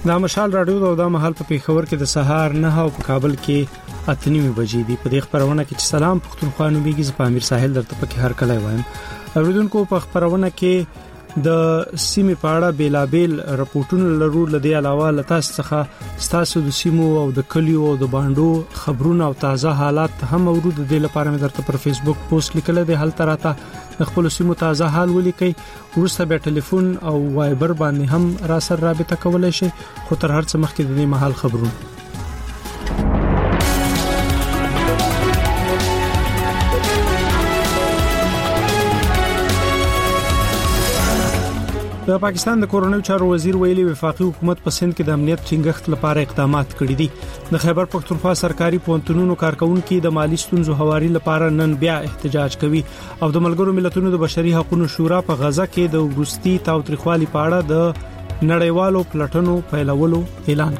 دا مشال رادیو دا مهال په پیښور کې د سهار 9 او په کابل کې 8:30 بجې دی. په دې خبرونه کې چې سلام پښتونخوا نومېږي په امیر ساحل درته پکې هر کله وایم. اوریدونکو په خبرونه کې د سیمې په اړه بیلابل راپورټونه لرو. لدې علاوه لتاس څخه ستاسو د سیمو او د کلیو او د باندو خبرونه او تازه حالات هم ورود. د لپاره مې درته پر فیسبوک پوسټ لیکل دی. هل تراته د خپل سیمو تازه حال ولیکي. ورسته به ټلیفون او وایبر باندې هم را سره رابطه کولای شي. خو تر هر څه مخکې د دې محل خبرونه د پاکستان د کورونو چارو وزیر ویلي وفاقي حکومت په سند کې د امنیت ټینګښت لپاره اقدامات کړي دي. د خیبر پختونخوا سرکاري پونتونونو کارکونکو د مالی ستونزو هواري لپاره نن بیا احتجاج کوي او د ملګرو ملتونو د بشري حقوقو شورا په غزا کې د وروستي تاوتریخوالي په اړه د نړیوالو پلاتونو پیلولو اعلان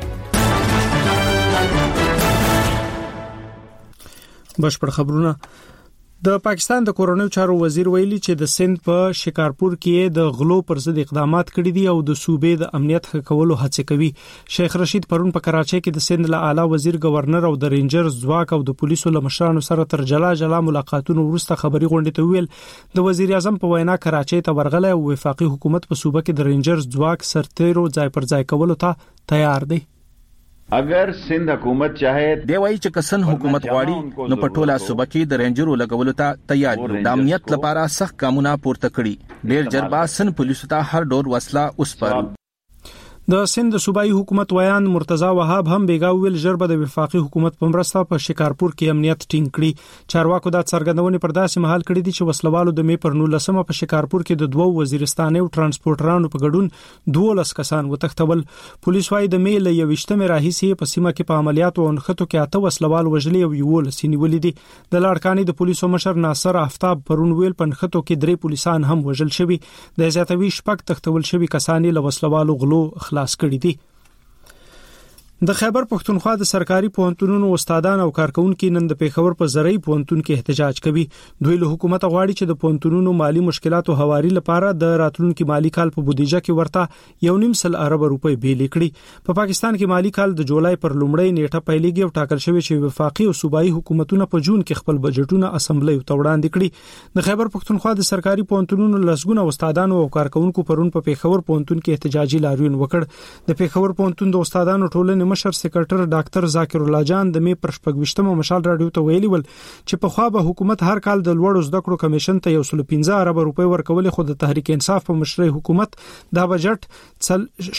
کړی. بشپړ خبرونه. د پاکستان د کورونو چارو وزیر ویلي چې د سند په شکارپور کې د غلو پر ضد اقدامات کړي دي او د صوبې د امنیت ښه کولو هڅه کوي. شیخ رشید پرون په کراچۍ کې د سند له اعلی وزیر گورنر او د رینجر ځواک او د پولیسو له مشرانو سره تر جلا ملاقاتونو وروسته خبري غونډه ته ویل. د وزیر اعظم په وینا کراچۍ ته ورغله او وفاقي حکومت په صوبه کې د رینجر ځواک سرتیرو ځای پر ځای کولو ته تیار دی. اگر سند حکومت چاہے دی وایي چې کسن حکومت غواړي نو په ټوله صوبه کې د رینجرو لګولو ته تیار دي. د امنیت لپاره سخت ګامونه پورته کړي. ډیر جربا سن پولیسو ته هر ډول وسله وسپاري. د سند صوبایي حکومت ویان مرتضی وهاب هم بیګا ویل ژربه د وفاقي حکومت په مرسته په شکارپور کې امنیت ټینګ کړي. چارواکو د څرګندونې پر داسې مهال کړی دي چې وسلوالو د مې پر 19 په شکارپور کې د دوو وزیرستاني او ترانسپورټرانو په ګډون 12 کسان وتښتول. پولیس وايي د مې له 28 راهیسې په سیمه کې په عملیاتو او نښتو کې 8 وسلوال وژلي او 11 نیولې دي. د لاړکاني د پولیسو مشر ناصر آفتاب پرون ویل په نښتو کې 3 پولیسان هم وژل شوي. د زیاتوي شپږ تښتول شوي کسان له وسلوالو غلو خلاص کړي دي. د خیبر پختونخوا د سرکاري پوهنتونونو استادان او کارکونکو نن د پیښور په زرعي پوهنتون کې احتجاج کوي. دوی له حکومت غواړي چې د پوهنتونونو مالی مشکلاتو هواري لپاره د راتلونکي مالی کال په بودیجه کې ورته 1.5 ارب روپۍ بیل کړي. په پاکستان کې مالی کال د جولای پر لومړۍ نیټه پیلېږي او ټاکل شوی چې وفاقي او صوبایي حکومتونه په جون کې خپل بجټونه اسمبلی ته وړاندې کړي. د خیبر پختونخوا د سرکاري پوهنتونونو لسګونه استادانو او کارکونکو پرون په پیښور پوهنتون کې احتجاجي لاریون وکړ. د پیښور پوهنتون د استادانو ټولنې مشر سکرټر ډاکټر ذاکر الله جان د مې پر 28 مشال رادیو ته ویلي ول چې په خوا به حکومت هر کال د لوړو زده کړو کمیشن ته 115 ارب روپۍ ورکول. خو د تحریک انصاف په مشرۍ حکومت دا بجټ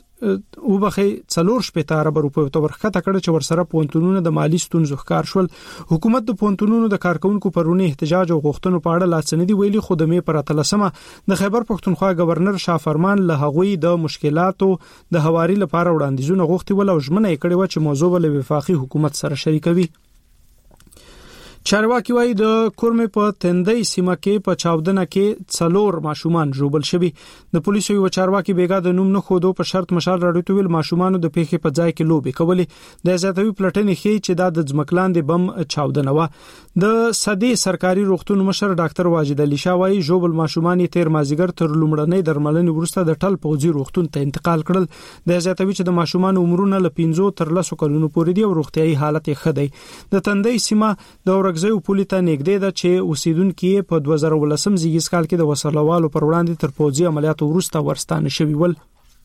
څلور شپږ ارب روپۍ ته ورخته کړ چې ورسره پوهنتونونو د مالی ستونزو ښکار شول. حکومت د پوهنتونونو د کارکونکو پرونی احتجاج او غوښتنو په اړه لاڅندې ویلي. خو د مې پر 13 د خیبر پختونخوا گورنر شاه فرمان له هغوی د مشکلاتو د هواري لپاره وړاندیزونه غوښتي ول او ژمنه کړي و چې موضوع ول وفاقي حکومت سره شریکوي. چارواکي وايي د کورمې په تندې سیمه کې په چاودنه کې 4 ماشومان ژوبل شوي. د پولیسو یو چارواکي بیګا د نوم نه خودو په شرط مشال راډیو ویل ماشومان د پیښې په ځای کې لوبي کولې. د زیاتوي پلټنې ښیي چې دا د ځمکلاندې بم چاودنه و. د صدې سرکاري روغتون مشر ډاکټر واجد علي شاه وايي ژوبل ماشومان تیر مازیګر تر لومړنۍ درملنې وروسته د ټل پوځي روغتون ته انتقال کړل. د زیاتوي چې د ماشومان عمرونه له 15 تر 10 کلونو پورې دي او روغتيایي حالت یې ښه دی. د تندې سیمه د ورګزیو پولیټا نګدې ده چې اوسیدونکو په 2018 زیږیز کال کې د وسلوالو پر وړاندې تر پوځي عملیاتو وروسته ورستانه شوی ول.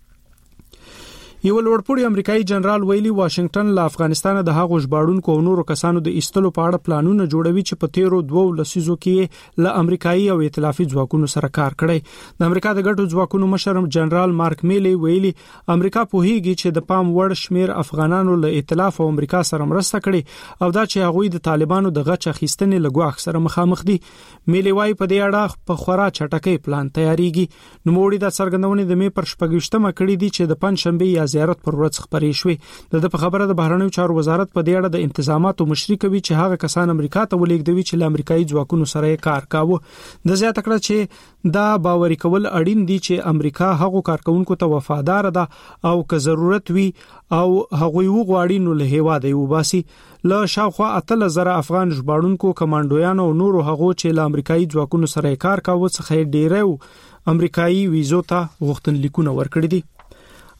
یو لوړپوړی امریکایي جنرال ویلي واشنگټن له افغانستان د هغو ژباړونکو او نورو کسانو د ایستلو په اړه پلانونه جوړوي چې په تیرو 2 لسیزو کې له امریکایي او ائتلافي ځواکونو سره کار کړي. د امریکا د ګټو ځواکونو مشر جنرال مارک میلی ویلي امریکا پوهیږي چې د پام وړ شمیر افغانانو له ائتلاف او امریکا سره مرسته کړي او دا چې هغوی د طالبانو د غچ اخیستنې لګواخ سره مخامخ دي. میلی وايي په دې اړه په خورا چټکۍ پلان تیاریږي. نو موړي د څرګندونې د مې پر 28 کړي دي چې د پنځشنبه یا زیارت پر ورځ خبرې شوې. د په خبره د بهرنیو چارو وزارت په دې اړه د انتظاماتو مشري کوي چې هغه کسان امریکا ته ولېږدوي چې له امریکایي ځواکونو سره کار کاوه. د زیاته کړه چې دا باوري کول اړین دي چې امریکا هغو کارکونکو ته وفادار ده او که ضرورت وي او هغوی وغواړي نو له هیواده وباسي. له شاوخوا 8000 افغان ژباړونکو کمانډویانو او نورو هغو چې له امریکایي ځواکونو سره کار کاوه څخه ډیرو امریکایي ویزو ته غوښتنلیکونه ورکړي دي.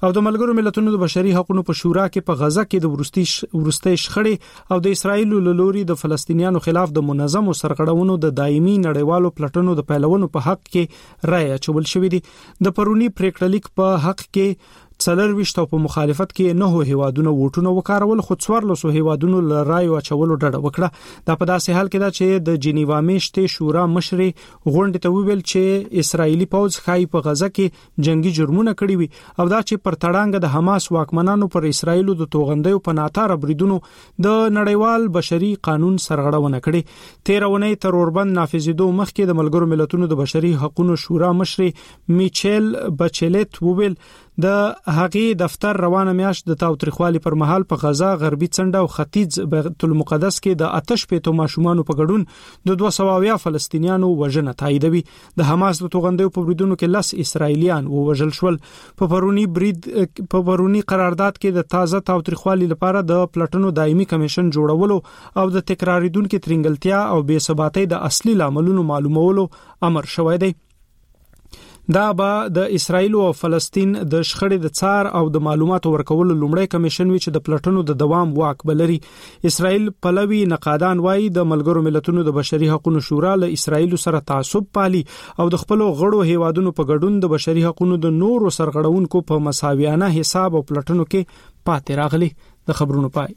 او د ملګرو ملتونو د بشري حقوقو په شورا کې په غزه کې د ورستۍ شخړې او د اسرایل له لوري د فلسطینیانو خلاف د منظمو سرغړونو د دایمي نړیوالو پلټنو د پیلولو په حق کې رائے اچول شوې دي د پرونی پریکړه لیک په حق کې 24 په مخالفت کې 9 هیوادونو ووټونه وکارول خو 14 هیوادونو لرایو اچولو ډډه وکړه دا په داسې حال کې دا چې د جنیوا میشتې شورا مشر غونډه ته ویل چې اسرایلی پوځ خای په غزه کې جنگي جرمونه کړی وي او دا چې پر تړانګ د حماس واکمنانو پر اسرایلو د توغندیو په ناتار بریدونو د نړیوال بشري قانون سرغړونه کړې 13 ونې تر اوربند نافذېدو مخکې د ملګرو ملتونو د بشري حقوقو شورا مشر میچل بچلت وویل د هغې دفتر روانه میاشت د تاوتریخوالي پر مهال په غزا غربي څنډه او ختیځ بیت المقدس کې د آتش پېټو ماشومانو په ګډون د 200 فلسطینیانو وژنه تاییدوي د حماس د توغندیو په بریدونو کې 10 اسرایلیان وژل شول په پرونی قرارداد کې د تازه تاوتریخوالي لپاره د پلټنو دایمي کمیشن جوړولو او د تکراریدونکو ترنګلتیا او بې ثباتۍ د اصلي لاملونو معلومولو امر شوی دی دا به د اسرایل او فلسطین د شخړې د څار او د معلوماتو ورکولو لومړی کمیشن وی چې د پلټنو د دوام واک بلري اسرایل پلوي نقادان وایي د ملګرو ملتونو د بشري حقوقو شورا له اسرایل سره تعصب پالي او د خپل غړو هیوادونو په ګډون د بشري حقوقو د نورو سرغړونکو په مساویانه حساب او پلټنو کې پاتې راغلي د خبرونو پای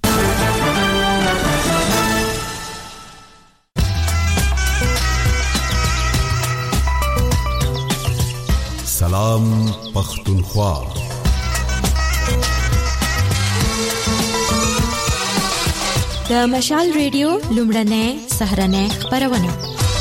سلام پختونخوا د مشال ریډیو لومړنۍ سهرنۍ خبرونه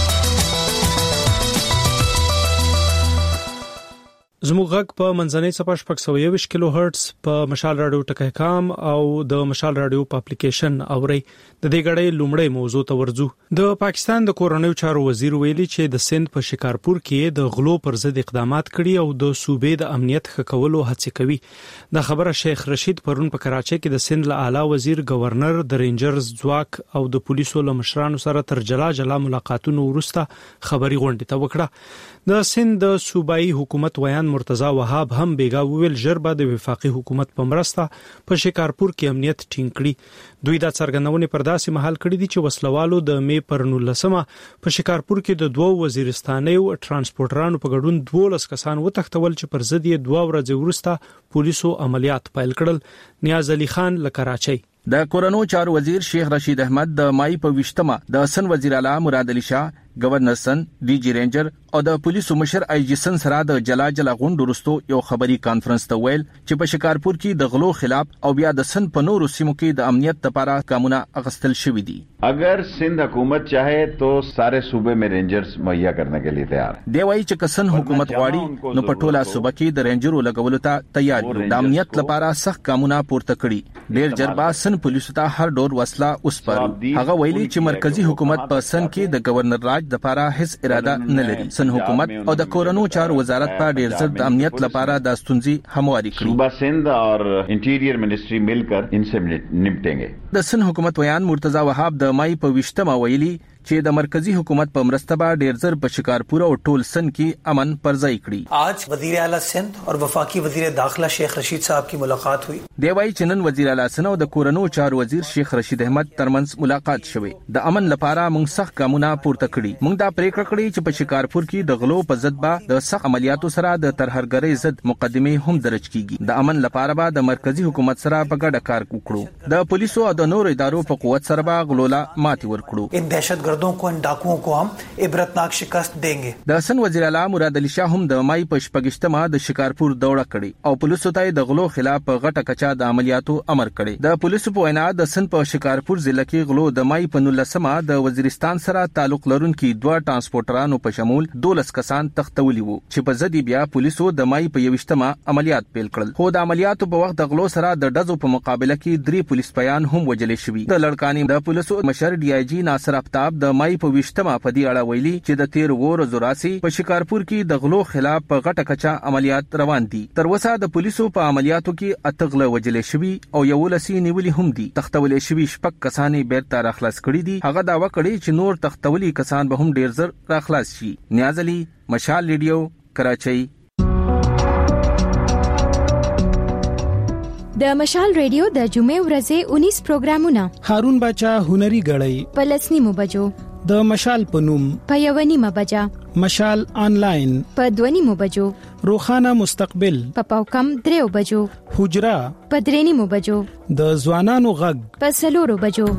زموږ غږ په منځنۍ صفحه 620 کیلو هرتز په مشال رادیو ټکی کام او د مشال رادیو په اپلیکیشن اوري د دې غړې لومړی موضوع ته ورځو د پاکستان د کورنیو چارو وزیر ویلي چې د سند په شکارپور کې د غلو پر ضد اقدامات کړي او د صوبې د امنیت ښه کولو هڅه کوي دا خبره شیخ رشید پرون په کراچۍ کې د سند له اعلی وزیر گورنر د رینجرز ځواک او د پولیسو له مشرانو سره تر جلا ملاقاتونو وروسته خبري غونډه ته وکړه د سند د صوبایي حکومت ویان مرتضی وهاب هم بیګا ویل جربه د وفاقي حکومت په مرسته په شکارپور کې امنیت ټینګ کړي دوی دا څرګندونه پر داسې محل کړی دي چې وسلوالو د می پر 19 په شکارپور کې د دوه وزیرستاني او ترانسپورټرانو په ګډون 12 کسان وتښتول چې پر ضد یې 2 ورځې وروسته پولیسو عملیات پیل کړل نیاز علي خان له کراچۍ د کورونو چارو وزیر شیخ رشید احمد د مای په 20 د سن وزیر اعلی مراد علي شاه گورنر سن ډي جی رینجر او د پولیسو مشر آی جی سن سره د جلا غونډو وروسته یو خبري کانفرنس ته ویل چې په شکارپور کې د غلو خلاف او بیا د سن په نورو سیمو کې د امنیت لپاره قانونه اغستل شوی دي اگر سندھ حکومت چاہے تو سارے صوبے میں رینجرز مہیا کرنے کے لیے تیار دی وایي چې کسن حکومت غواړي نو په ټوله صوبه کې د رینجرو لګولو ته تیار دي د امنیت لپاره سخت قانونه پورته کړي ډیر جربا سن پولیسو ته هر ډول وسله اوسپر هغه ویلي چې مرکزی حکومت په سن کې د گورنر راج د لپاره هیڅ اراده نه لري سن حکومت او د کورونو چارو وزارت په ډیر ځل د امنیت لپاره د ستونزې همواري کړي صوبہ سندھ اور انټیریئر منسٹری مل کر ان سے نمٹیں گے د سن حکومت ویان مرتضی وهاب د مای په 20 ویلي چې د مرکزی حکومت په مرسته به ډیر زر په شکارپور او ټول سن کې امن پرځای کړي आज वजीर आला सिंध और वफाकी वजीर दाखिला शेख रशीद साहब की मुलाकात हुई دی وایي چې نن وزیر اعلی سن او د کورونو چارو وزیر شیخ رشید احمد ترمنځ ملاقات شوه د امن لپاره موږ سخت قانونا پورته کړی موږ دا پریکړه کړې چې په شکارپور کې د غلو په ضد به د سخت عملیاتو سره د ترهرګرۍ ضد مقدمه هم درج کیږي د امن لپاره به د مرکزی حکومت سره په ګډه کار وکړو د پولیسو او د نورو ادارو په قوت سره به غلولا ماتي ورکړو इन दहशतगर्दों को इन डाकुओं को हम इबरतनाक शिकस्त देंगे د سن وزیر اعلی مراد علي شاه هم د مای په 28 د شکارپور دوړه کړي او پولیسو ته د غلو خلاف په غټه کچا د عملیاتو امر کړي د پولیسو په وینا د سن په شکارپور ضلع کې غلو د مای په 19 د وزیرستان سره تعلق لرونکي دوه ترانسپورټرانو په شمول 12 کسان تختولي وو چې په ضد بیا پولیسو د مای په 21 عملیات پیل کړل خو د عملیاتو په وخت د غلو سره د ډزو په مقابله کې 3 پولیس پیان هم وجلې شوی د لړکانی د پولیسو مشر ډي آی جی ناصر افتاب د مای په 20 په دې اړه ویلي چې د 13 ورځو راسي په شکارپور کې د غلو خلاف په غټه کچا عملیات روان دي تر اوسه د پولیسو په عملیاتو کې اتغله وجلې شوی او یو لسی نیولې هم دي تختولې شوی شپږ کسانې بیرته راخلاص کړي دي هغه دا وکړي چې نور تختولي کسان به هم ډیر زر راخلاص شي نیاز علي مشال ریډیو کراچۍ د مشال ریډیو د جمعې ورځې 19 پروګرامونه هارون باچا هنري غړی پلسنی مبجو د مشال پنوم په یونی مبجا مشال آنلاین په 2 مبجو روخانه مستقبل په پاوکم 3 بجو حجرا په 3 مبجو د ځوانانو غږ په 4 بجو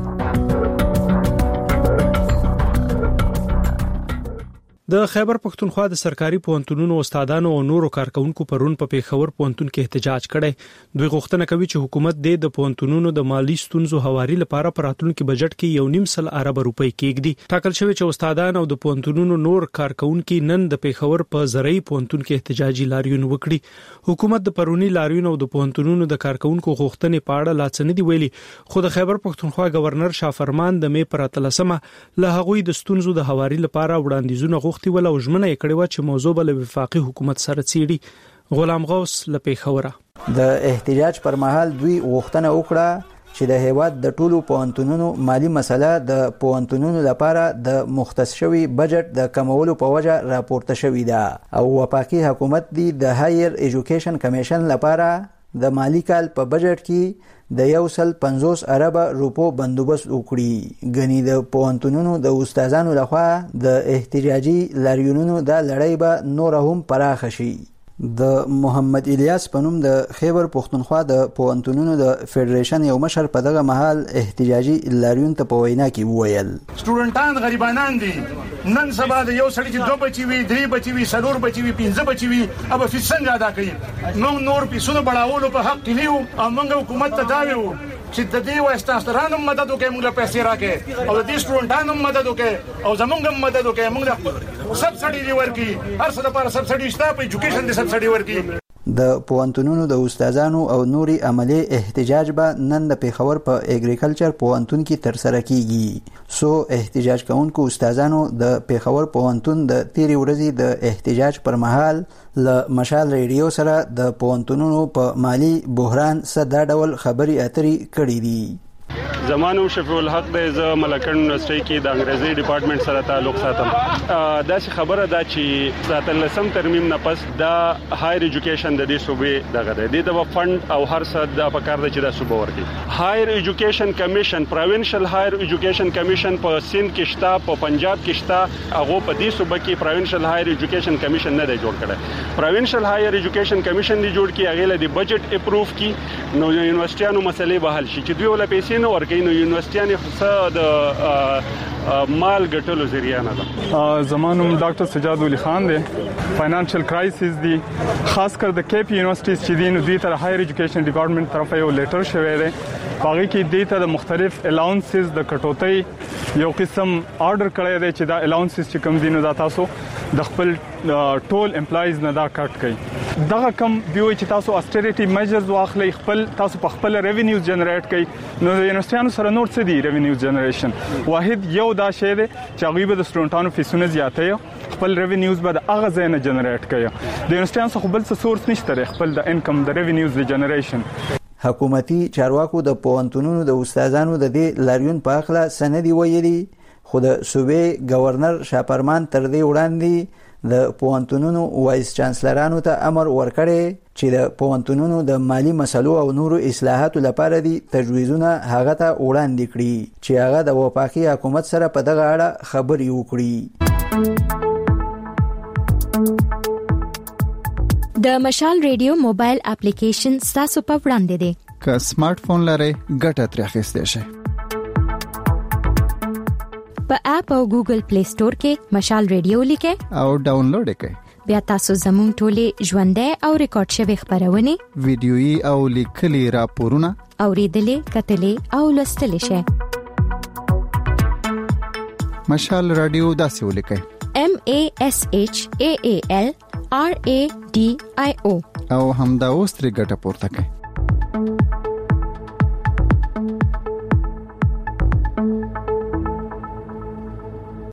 د خیبر پښتونخوا د سرکاري پوهنتونونو استادانو او نورو کارکونکو پرون په پیښور پوهنتون کې احتجاج کړي. دوی غوښتنه کوي چې حکومت د پوهنتونونو د مالی ستونزو هواري لپاره پر راتلونکي بجټ کې 1.5 ارب روپۍ کېږدي. ټاکل شوی چې استادان او د پوهنتونونو نور کارکونکو نن د پیښور په زرعي پوهنتون کې احتجاجي لاریون وکړي. حکومت د پرونی لاریون او د پوهنتونونو د کارکونکو غوښتنې په اړه لا څه نه دی ویلي، خو د خیبر پښتونخوا گورنر شافرمان د مې پر 13مه له هغوی د ستونزو د هواري لپاره وړاندیزونه غوښتي ول او ژمنه یې کړې و چې موضوع بل وفاقي حکومت سره څیړي. غلام غوث له پیښوره د احتجاج پر مهال دوی غوښتنه وکړه چې د هیواد د ټولو پوهنتونونو مالی مسله د پوهنتونونو لپاره د مختص شوی بجټ د کمولو په وجه راپورته شوې ده او وفاقي حکومت دی د هایر ایجوکیشن کمیشن لپاره د مالی کال په بجټ کې د 150 ارب روپو بندوبست وکړي. غني د پوهنتونونو د استادانو لخوا د احتجاجي لاریونونو د لړۍ به نور هم پراخ شي. د محمد الیاس پنوم د خیبر پښتونخوا د پوهنتونونو د فدریشن یو مشر په دغه محل احتجاجي لاریون ته په وینا کې وویل سټوډنټان غریبانان دي، نن سبا د یو سړي چې 2 بچي وي 3 بچي وي 4 بچي وي 5 بچي وي اب فیس څنګه ادا کوي؟ نور پیسونه بڑاولو په حق کې یو او موږ حکومت ته دا ویو چې د دې واسطه مدد وکړي، موږ له پیسې راکې او د دې سټوډنټانو مدد وکړي او زمونږ مدد وکړي، موږ سبسډي دی ورکی هر څه لپاره سبسډي شته په ایجوکیشن دي سبسډي ورکی. د پوهنتونونو د استادانو او نوري عملی احتجاج به نن د پیښور په اګریکلچر پوهنتون کې تر سره کیږي. سو احتجاج کوونکو استادانو د پیښور پوهنتون د تیری ورځې د احتجاج پر مهال ل مشال ریډیو سره د پوهنتونونو په مالی بحران سره د ډول خبري اترې کړې دي. زمانو شفیع الحق د ز ملکن یونیورسيټي کې د انګریزي ډپارټمنټ سره تعلق ساتم. دا څه خبره ده چې 13 ترمیم نه پس د هایر ایجوکیشن د دې صوبې دغه د فند او هر څه د پکار د چې د صوبې ورکی هایر ایجوکیشن کمیشن پروینشل هایر ایجوکیشن کمیشن په سند کې شته، په پنجاب کې شته، هغه په دې صوبې کې پروینشل هایر ایجوکیشن کمیشن نه دی جوړ کړی. پروینشل هایر ایجوکیشن کمیشن دی جوړ کی هغه له بجټ اپروف کی نو یونیورسيټانو مسلې به حل شي چې دوی ول پیسې نه ورکې نو یونیورسيټانو خصه د مال ګټلو ذریعہ نه ده. زمانوم ډاکټر سجاد ولی خان دی. فاینانشل کرایسس دی خاص کر د کیپ یونیورسيټیز چې دین دوی تر هایر ایجوکیشن ډپارټمنټ طرف یو لیټر شوی دی هغه کې د ته د مختلف الاونسز د کټوتۍ یو قسم آرډر کړی دی چې دا الاونسز چې کوم دینو دا تاسو د خپل ټول امپلایز نه دا کټ کړئ. دغه کم دیوي چې تاسو استریټي میجرز واخلئ، خپل تاسو په خپل ریوینیوز جنریټ کړئ. نو د یونیورسيټانو سره نور څه دی ریوینیوز جنریشن واحد یو دا شی دی چې هغه به د سټوډنټانو فیسونه زیاتوي، خپل ریوینیوز به د هغه ځای نه جنریټ کړي. د یونیورسيټانو څخه بل څه سورس نشته خپل د انکم د ریوینیوز د جنریشن. حکومتي چارواکو د پوهنتونونو د استادانو د دې لاریون په اړه سندي ویلي، خو د صوبې گورنر شاپرمان تر دې وړاندې د پوهنتونونو وایس چانسلرانو ته امر ورکړی چې د پوهنتونونو د مالی مسلو او نورو اصلاحاتو لپاره دي تجویزونه هغه ته وړاندې کړي چې هغه د وفاقي حکومت سره په دغه اړه خبري وکړي. د مشال ریډیو موبایل اپلیکیشن تاسو په وړاندې دی. که سمارټ فون لرئ ګټه ترې اخیستئ شئ. په اپ او ګوګل پلی سٹور کې مشال ریډیو لیکئ او ډاونلوډ کړئ. بیا تاسو زموږ ټولې ژوندۍ او ریکارډ شوی خبرونه ویډیويي او لیکلي راپورونه اوریدلې، کتلې او لوستلې شئ. مشال رادیو داسې ولیکئ MASHAAL RADIO او همدا اوس ترې ګټه پورته کړئ.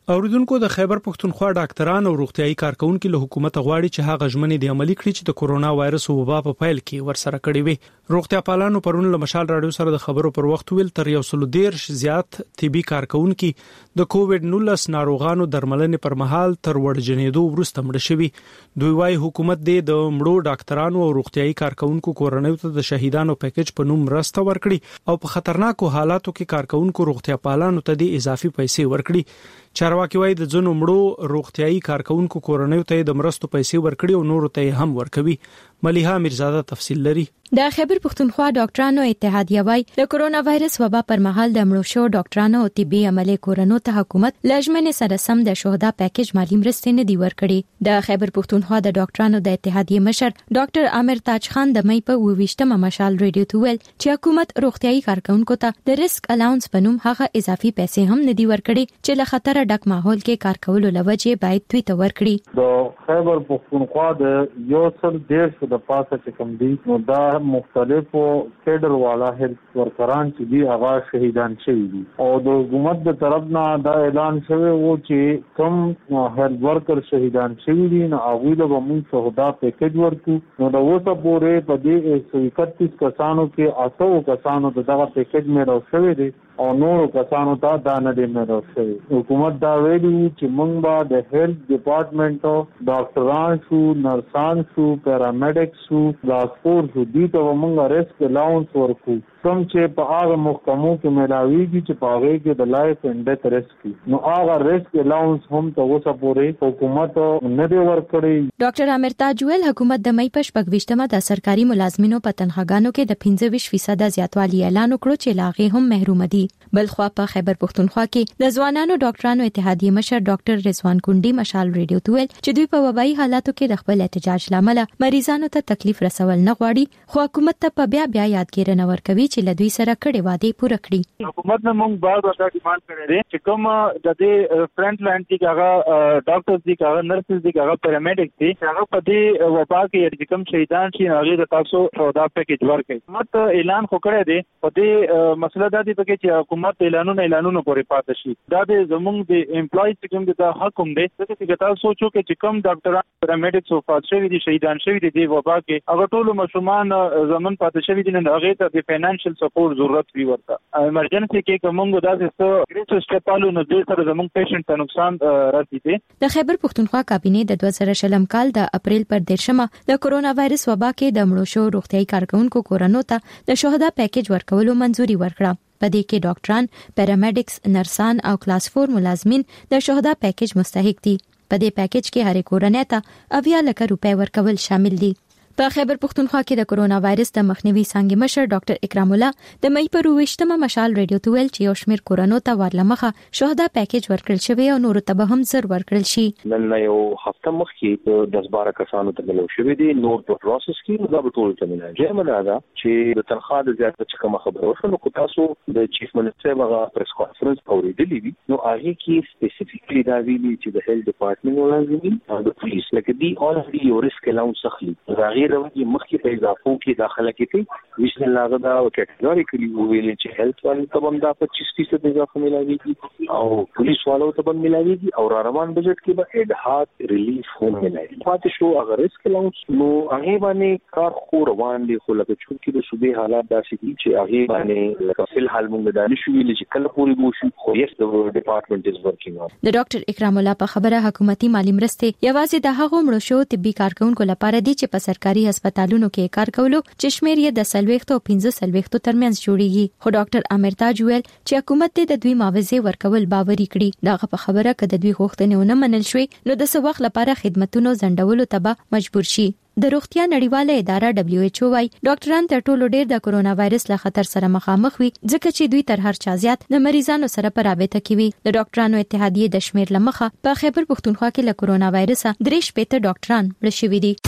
اوریدونکو د خیبر پښتونخوا ډاکټران او روغتيایي کارکونکو له حکومت غواړي چې هغه ژمنې د عملي کړي چې د کورونا وایرس وبا په پیل کې ورسره کړي وي. روغتیا پالانو پرون له مشال رادیو سره د خبرو پر وخت ویل تر 113 زیات طبي کارکونکو د کووډ 19 ناروغانو درملنې پر مهال تر ورجنېدو وروسته مړ شوي. دوی وايي حکومت د مړو ډاکټرانو او روغتيایي کارکونکو کورنۍ ته د شهیدانو پیکج په نوم مرسته ورکړي او په خطرناکو حالاتو کې کارکونکو روغتیا پالانو ته د اضافي پیسې ورکړي. چارواکي وايي د ځینو مړو روغتيایي کارکونکو کورنۍ ته د مرستو پیسې ورکړي او نورو ته هم ورکوي. مليحه میرزاده تفصیل لري. د خیبر پښتونخوا ډاکټرانو اتحادیه وايي د کورونا وایرس وبا پر مهال د مړو شو ډاکټرانو او طبي عملي کورنو ته حکومت لجمن سره سم د شهدا پیکج مالی مرستې نه دی ورکړي. د خیبر پښتونخوا د ډاکټرانو د اتحادیه مشر ډاکټر عامر تاج خان د مې په 28مه مشال رادیو ته ویل چې حکومت روغتيایي کارکونکو ته د ریسک الاونس په نوم هغه اضافي پیسې هم نه دی ورکړي چې له خطر ډک ماحول کې کار کولو لوجه باید دوی ته ورکړي. د خیبر پښتونخوا د یو سل 1.5 د پاسه چې کوم دي نو دا مختلفو کیډر والا هیلث ورکران چې دي هغه شهیدان شوي دي او د حکومت د طرف نه دا اعلان شوی وو چې کوم هیلث ورکر شهیدان شوي دي نو هغه له موږ شهدا پیکج ورکو. نو دا اوسه پورې په دې 131 کسانو کې 800 کسانو دغه پیکج مې راوښوي دي او نورو کسانو ته دا نه دی مې راوښوي. حکومت دا ویلي چې موږ به د هیلث ډپارټمنټ ډاکټران شو نرسان شو پیرامډیکس شو لاسپور شو دي ته موږ ریسک الاونس ورکو کوم چې په هغه محکمو کې ملاويږي چې په هغه کې د لایف اینډ ډیث ریسک نو هغه ریسک الاونس هم ته اوسه پورې حکومت نه دی ورکړي. ډاکټر عامر تاج ویل حکومت د مې په 28مه د سرکاري ملازمینو په تنخواګانو کې د 25% زیاتوالی اعلان وکړ چې لاغې هم محروم دي. بلخوا په خیبر پښتونخوا کې د ځوانانو ډاکټرانو اتحادیه مشر ډاکټر رضوان کونډي مشال رادیو ته ویل چې دوی په وبایي حالاتو کې د خپل احتجاج لامل مریضانو ته تکلیف رسول نه غواړي خو حکومت ته په بیا یادګیرنه ورکوي چې لدوی سره کړي وعده پوره کړي. حکومت نه موږ بعد وخت ډیماند کړی دی چې کوم د دې فرنٹ لاین کې هغه ډاکټرز دي هغه نرسز دي هغه پیرامډیکس دي هغه په دې وبا کې چې کوم شهیدان شي هغه د تاسو شهدا پیکج ورکړي. حکومت اعلان خو کړی دی په دې مسله د دې پکې چې حکومت اعلانونه پورې پاتې شي دا د زموږ د امپلویز چې کوم د حق هم دی چې تاسو سوچو چې کوم ډاکټران پیرامډیکس او فاصله دي شهیدان شوی دي د وبا کې هغه ټول مشومان زمون پاتې شوی دي نه هغه ته د فینانشل سپورټ ضرورت وي ورته ایمرجنسي کې کومو داسې څه سټپالو نه دي سره زموږ پیشنټ ته نقصان راځي. د خیبر پښتونخوا کابینه د 2020 کال د اپریل پر 10مه د کورونا وایرس وبا کې د مړو شو روغتيایي کارکونکو کورنو ته د شهدا پیکج ورکولو منځوري ورکړه. په دې کې ډاکټران، پیرامډیکس، نرسان او کلاس 4 ملازمین د شهدا پیکج مستحق دي. په دې پیکج کې هر کورنۍ ته 80 لک روپۍ ورکول شامل دي. په خیبر پښتونخوا کې د کورونا وایرس د مخنیوي څنګه مشر ډاکټر اکرام الله د مې پر 28مه مشال رادیو ته ویل چې یو شمېر کورونو ته ورلمخه شهدا پیکج ورکړل شوی او نور ته به هم زر ورکړل شي. نن یو هفته مخکې 10-12 کسانو ته ملو شوی دي نور په پروسس کې دا به ټول ته ملایي ملاده چې د تنخواه د زیاتې چې کوم خبره وشو کو تاسو د چیف منسټر هغه پریس کانفرنس اوریدلی وی نو هغه کې سپیسیفیکلی دا ویلي چې د هیلث ډپارټمنټ ولازمي او د پولیس لکه دی اولري یو ریسک الاونس اخلي هغه روي مخکې په اضافو کې داخله کیږي بسم الله غدا او کټګوریکلی ویل چې هیلث والو ته هم دا 25% اضافه ملایي او پولیس والو ته هم ملایي او روان بجټ کې به اډ هات ریلیف هم ملایي پاتې شو هغه ریسک الاونس نو هغه باندې کار خو روان دي خو لکه چې د صوبې حالات داسې دي چې هغه باندې لکه فل حال موږ د نشو ویل چې کله پوری وشي خو یس د ډپارټمنټ از ورکینګ اون د ډاکټر اکرام الله په خبره حکومتي مالی مرستې یوازې د هغو مړو شو طبي کارکونکو لپاره دي چې په سرکاري هسپتالونو کې کار کولو چې شمیر یې د 40 او 15 ترمنځ جوړیږي. خو ډاکټر عامر تاج ویل چې حکومت د دوی معاوضه ورکول باوري کړي دغه په خبره کده دوی غوښتنه نه منل شوې نو د څه وخت لپاره خدماتونو ځنډولو ته مجبور شي. د روغتیا نړیواله اداره WHO وايي ډاکټران تر ټولو ډیر د کورونا وایرس له خطر سره مخامخ وي ځکه چې دوی تر هر چا زیات د مریضانو سره په رابطه کې وي. د ډاکټرانو اتحادیه د شمیر لمخه په خیبر پښتونخوا کې له کورونا وایرس 3 ډاکټران مړ شوي دي.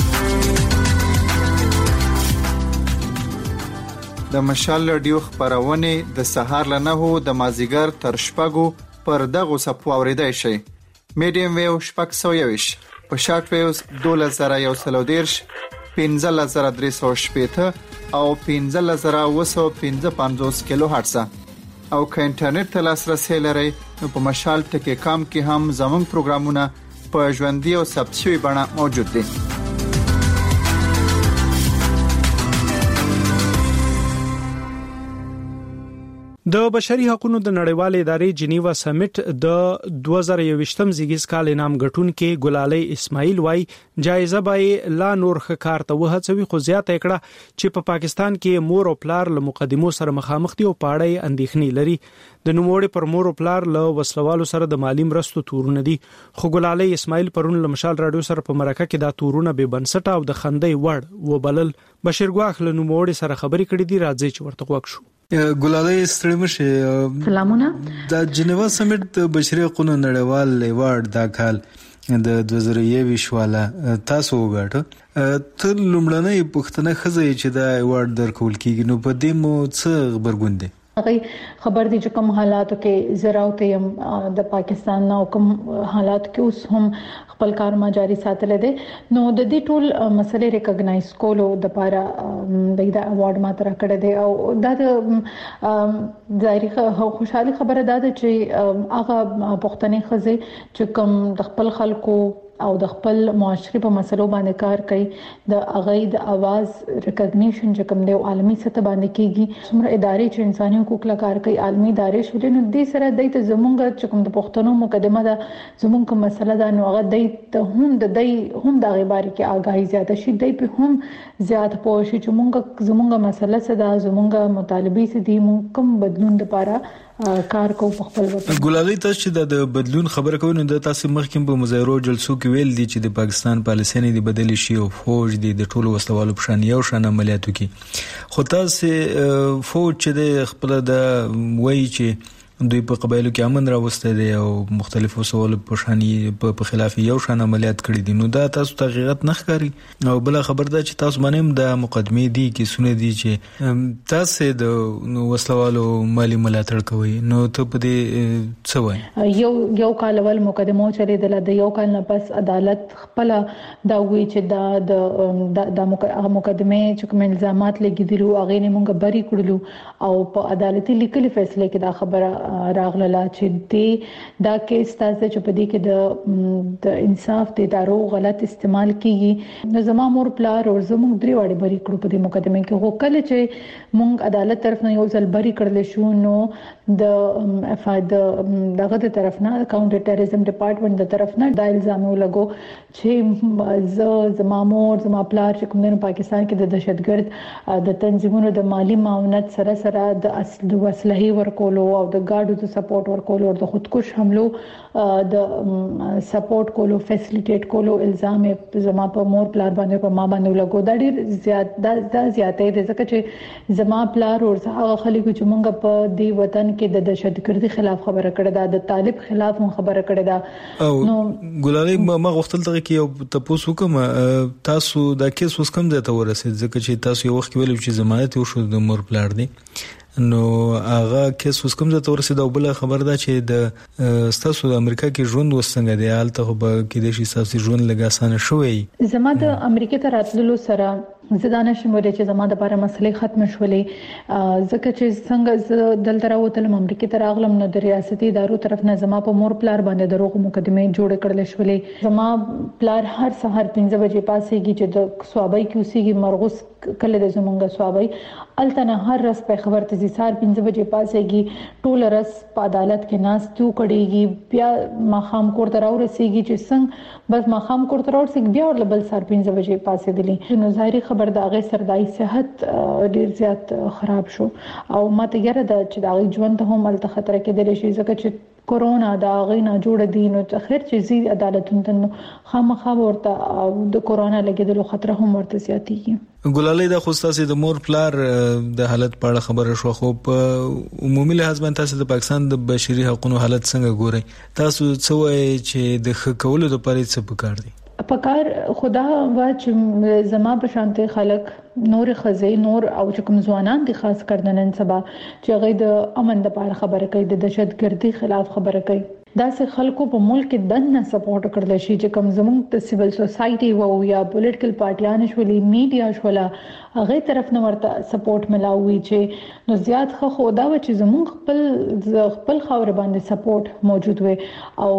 د مشال رادیو خبرونه د سهار ل 9 د مازیګر تر شپږو پر دغه صفو اوریدای شي. میډیم ویو شپږ 120 په شارټ ویوز 2130 15380 او 15955 کیلو هرتز. او که انټرنیټ ته لاسرسي لرئ نو په مشال ټکی کام کې هم زموږ پروګرامونه په ژوندۍ او ثبت شوی بڼه موجود دي. د بشري حقوقو د نړیوالې ادارې جنیوا سمیټ د 2021م زیږیز کال انعام ګټونکې ګلالۍ اسماعیل وای جایزه به لا نور ښکار ته وهڅوي خو زیاته کړه چې په پاکستان کې مور او پلار له مقدمو سره مخامخ دي او پاړې اندېښنې لري. د نوموړي پر مور او پلار له وسلوالو سره د مالی مرستو تورونه دي خو ګلالۍ اسماعیل پرون له مشال رادیو سره په مرکه کې دا تورونه به بنسټ او د خندې وړ وبلل. بشیر ګواخ له نوموړي سره خبرې کړې دي راځي چې ورته وښو. ګلالۍ ستړي مشه سلامونه. د جنیوا سمیټ د بشري حقوقو نړیوال ایوارډ دا کال د 2021 والا تاسو وګټه ته لومړنۍ پښتنه خزه چې دا ایوارډ درکول کیږي نو په دې مو څه خبرګون دي؟ خبر دي چې کوم حالاتو کې زراعت یم د پاکستان نو کوم حالات کې اوس هم خپل کار ما جاری ساتل دي نو د دې ټول مسلې ریکګنایز کولو د لپاره د ایوارډ ما تر کړه دي او دا د ظاهري خوشحالي خبره ده چې هغه پښتنې خزه چې کوم د خپل خلکو او د خپل معاشري په مسلو باندې کار کوي د اغې د आवाज ریکګنیشن چې کوم دی عالمي سطح باندې کیږي څومره ادارې چې انساني حقوق لا کار کوي عالمي ادارې شولې نو دې سره د زمونږ چې کوم د پښتنو مقدمه ده زمونږ کوم مسله ده نو هغه د هم د غیباری کې آگاهی زیاته شي د په هم زیات پوه شي چې زمونږ مسله څه ده زمونږ مطالبه څه دي مونږ کوم بدلون لپاره کار کوو په خپل وطن. ګلالۍ تاسو چې د بدلون خبره کوئ نو د تاسو مخکې په مظاهرو جلسو کې ویل دي چې د پاکستان پالیسي نه دی بدلی شي او فوج دی د ټولو وسلوالو په شان یو شان عملیاتو کې خو تاسو فوج چې د خپل د وایي چې دوی په قبایلو کې امن راوسته دي او مختلفو سوالو په شان په خلاف یو شان عملیات کړي دي نو دا تاسو ته حقیقت نه ښکاري او بل خبر ده چې تاسو باندې د مقدمه دي کې سونه دي چې تاسو د وسلوالو مالی ملاتړ کوي نو ته په دې څه وایي؟ یو کال اول مقدمه چلیدله د یو کال نه پس عدالت خپل دا وی چې د مقدمه چې کوم الزامات لګیدلو هغه نه مونږ بری کړلو او په عدالتي لیکلي فیصله کې دا خبره راغله چې دا کیس تاسو چې په دې کې د انصاف د ادارو غلط استعمال کیږي نو زموږ مور پلار او زموږ درې واړه بری کړو په دې مقدمه کې هو کله چې مونږ عدالت طرف نه یو ځل بری کړل شو نو د افاد دغه د طرف نه کاونټر ټیرریزم ډپارټمنټ د طرف نه دا الزام ولګو چې زموږ مور زموږ پلار چې کوم د پاکستان کې د دهشتګرد د تنظیمونو د مالی معاونت سره د وسلې ورکولو او د ګاډو د سپورټ ورکولو او د خودکش حملو د سپورټ کولو فیسیلیټیټ کولو الزام زما په مور پلار باندې په ما باندې لګو دا ډیر زیاتې دي ځکه چې زما پلار او هغه خلکو چې مونږ په دې وطن کې د دهشتګردي خلاف خبره کړې ده د طالب خلاف هم خبره کړې ده نو ګلالۍ ما غوښتل ته کې یو تاسو کوم تاسو دا کیس اوس کوم ځای ته ورسید ځکه چې تاسو یو وخت ویل چې ضمانت وشو د مور پلار دی نو هغه کیس اوس کوم ځای ته ورسید او بل خبر ده چې د تاسو د امریکا کې ژوند وسنګ دی حالت خو به کې د شي تاسو ژوند لګا اسانه شوی زما د امریکا ته راتللو سره زدانه شموله چې زما د لپاره مسلې ختم شولې ځکه چې څنګه دلته راوتلم امریکا ته راغلم نو د ریاستي ادارو طرف نه زما په مور پلار باندې دروغ مقدمه جوړ کړل شولې زما پلار هر سحر 5 بجې پاسېږي چې د سوابای کې اوسېږي مرغوس کله د زمونږ سوابای التنه هر رس په خبر ته سار 5 بجې پاسېږي ټول رس په عدالت کې ناس تو کړيږي بیا مخام کور ته راورسېږي چې څنګه بس مخام کور ته راورسېږي بیا ورل سار 5 بجې پاسېدلې نو ظاهري خبر د هغه سردای صحت ډیر زیات خراب شو او ماته یره د چې د هغه ژوند هم الته خطر کې دی شي ځکه چې کورونا دا غي نه جوړ دي نو اخر چې زی عدالتونو خامخا ورته د کورونا لګیدلو خطر هم ورته زیاتېږي. ګلالۍ د خوستاسي د مور پلار د حالت په اړه خبره شو خو په عمومي لحاظ باندې تاسو د پاکستان د بشري حقوقو حالت څنګه ګورئ تاسو څه وایي چې د ښه کولو لپاره څه پکار دي؟ پکار خدا وا چې زما په شانته خلک نور خزي نور او چې کوم ځوانان دي خاص کردنن سبا چې غي د امن د لپاره خبره کوي د دهشتګردي خلاف خبره کوي دا سه خلکو په ملک دنه سپورټ کړل شي چې کوم زموږ د سیویل سوسايټي وو یا پولیټیکل پارټیان شولې میډیا شولا هغه طرف نه ورته سپورټ ملاوي چې نو زیات خو دا و چې زموږ خپل خاور باندې سپورټ موجود وي او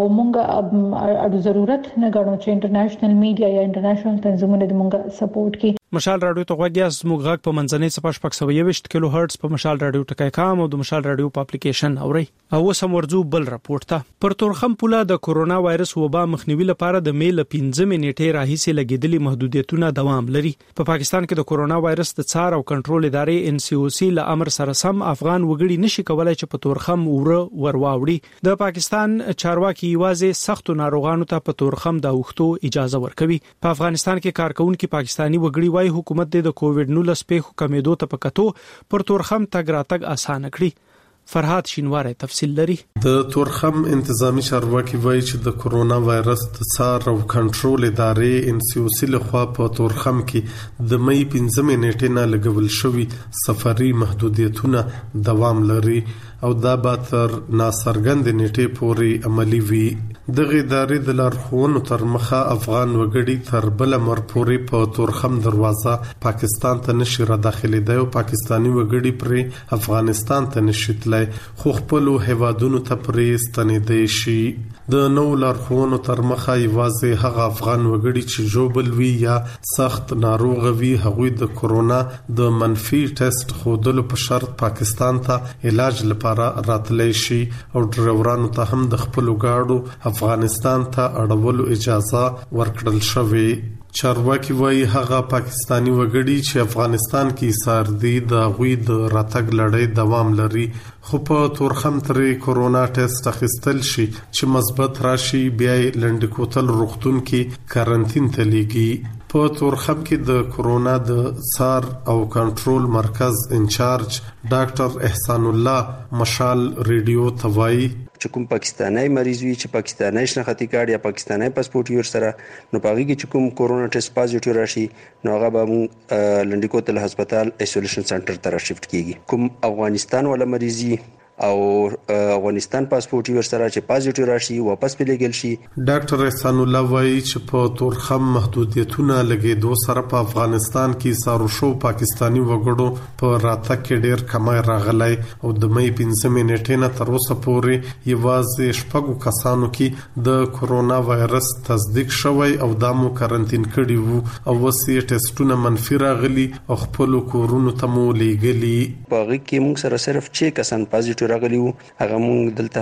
مونږ اړو ضرورت نه غواړو چې انټرنیشنل میډیا یا انټرنیشنل تنظیمونه د مونږ سپورټ کوي. مشال رادیو ته غوږیاس موږ غږ په منځنۍ صفحه 620 کیلو هرتز په مشال رادیو ټکای کام او د مشال رادیو په اپلیکیشن اوري. او سم ورځو بل راپورټ ته پر تورخم پوله د کورونا وایرس وبا مخنیوي لپاره د میل 15 نیټه راهیسې لګیدلي محدودیتونه دوام لري. په پاکستان کې د کورونا وایرس د څار او کنټرول ادارې NCOC له امر سره سم افغان وګړي نشي کولای چې په تورخم ورواوړي. د پاکستان چارواکي یوازې سخت ناروغانو ته په تورخم د اوختو اجازه ورکوي. په افغانستان کې کارکونکو پاکستانی وګړي وايي حکومت د کووډ-19 پیښو کمیدو ته پکاتو پر تورخم تګ راتګ اسانه کړی. فرهاد شینواره تفصیل لري. د تورخم انتظامی چارواکي وایي چې د کورونا وایرس د څار او کنټرول ادارې NCOC لخوا په تورخم کې د مې 15 نیټې نه لګول شوی سفري محدودیتونه دوام لري او دا به تر ناڅرګند نیټې پورې عملی وي. دغه ادارې د لارښوونو تر مخه افغان وګړي تر بل مر پورې په تورخم دروازه پاکستان ته نشي را داخليدای او پاکستانی وګړي پر افغانستان ته نشي تلای خو خپل هیوادونو ته پرې ستنېدای شي. د نو لارښوونو تر مخه یوازې هغه افغان وګړي چې جوبل وي یا سخت ناروغ وي هغوی د کورونا د منفي ټیسټ خودلو په شرط پاکستان ته علاج لپاره راتللی شي او ډرایورانو ته هم د خپل ګاډو افغانستان ته اړولو اجازه ورکړل شوې. چارواکي وایي هغه پاکستانی وګړي چې افغانستان کې ایثار دي د غوي د راتګ لړۍ دوام لري خو په تورخم ترې کورونا ټیسټ اخیستل شي چې مثبت راشي بیا لنډکوتل روغتون کې کارانتین ته لیږي. په تورخم کې د کورونا د څار او کنټرول مرکز انچارج ډاکټر احسان الله مشال ریډیو توای چې کوم پاکستانی مریض وي چې پاکستانی شناختی کارت یا پاکستانی پاسپورت یې سره نو پاږي چې کوم کورونا ټیسټ پازیټیو راشي نو هغه به مونږ لنډکوتل هسپتال ایسولیشن سنټر ته شفټ کیږي. کوم افغانستان ولا مریضي او افغانستان پاسپورت یې سره چې پازیټیو راشي واپس پیلېږي شي. ډاکټر احسان الله وایي چې په تورخم محدودیتونه لګېدو سره په افغانستان کې سارو شو پاکستانی وګړو په راتګ کې ډېر کمای راغلی او د مې 15 نیټې نه تر اوسه پورې یوازې شپږو کسانو کې د کورونا وایرس تصدیق شوی او دامو کارانتین کړي وو او وسې ټیسټونه منفي راغلي او خپل کورونو ته مو لیږلي. باغی کې موږ سره صرف 6 کسان پازیټیو راغلیو هغه مونږ دلته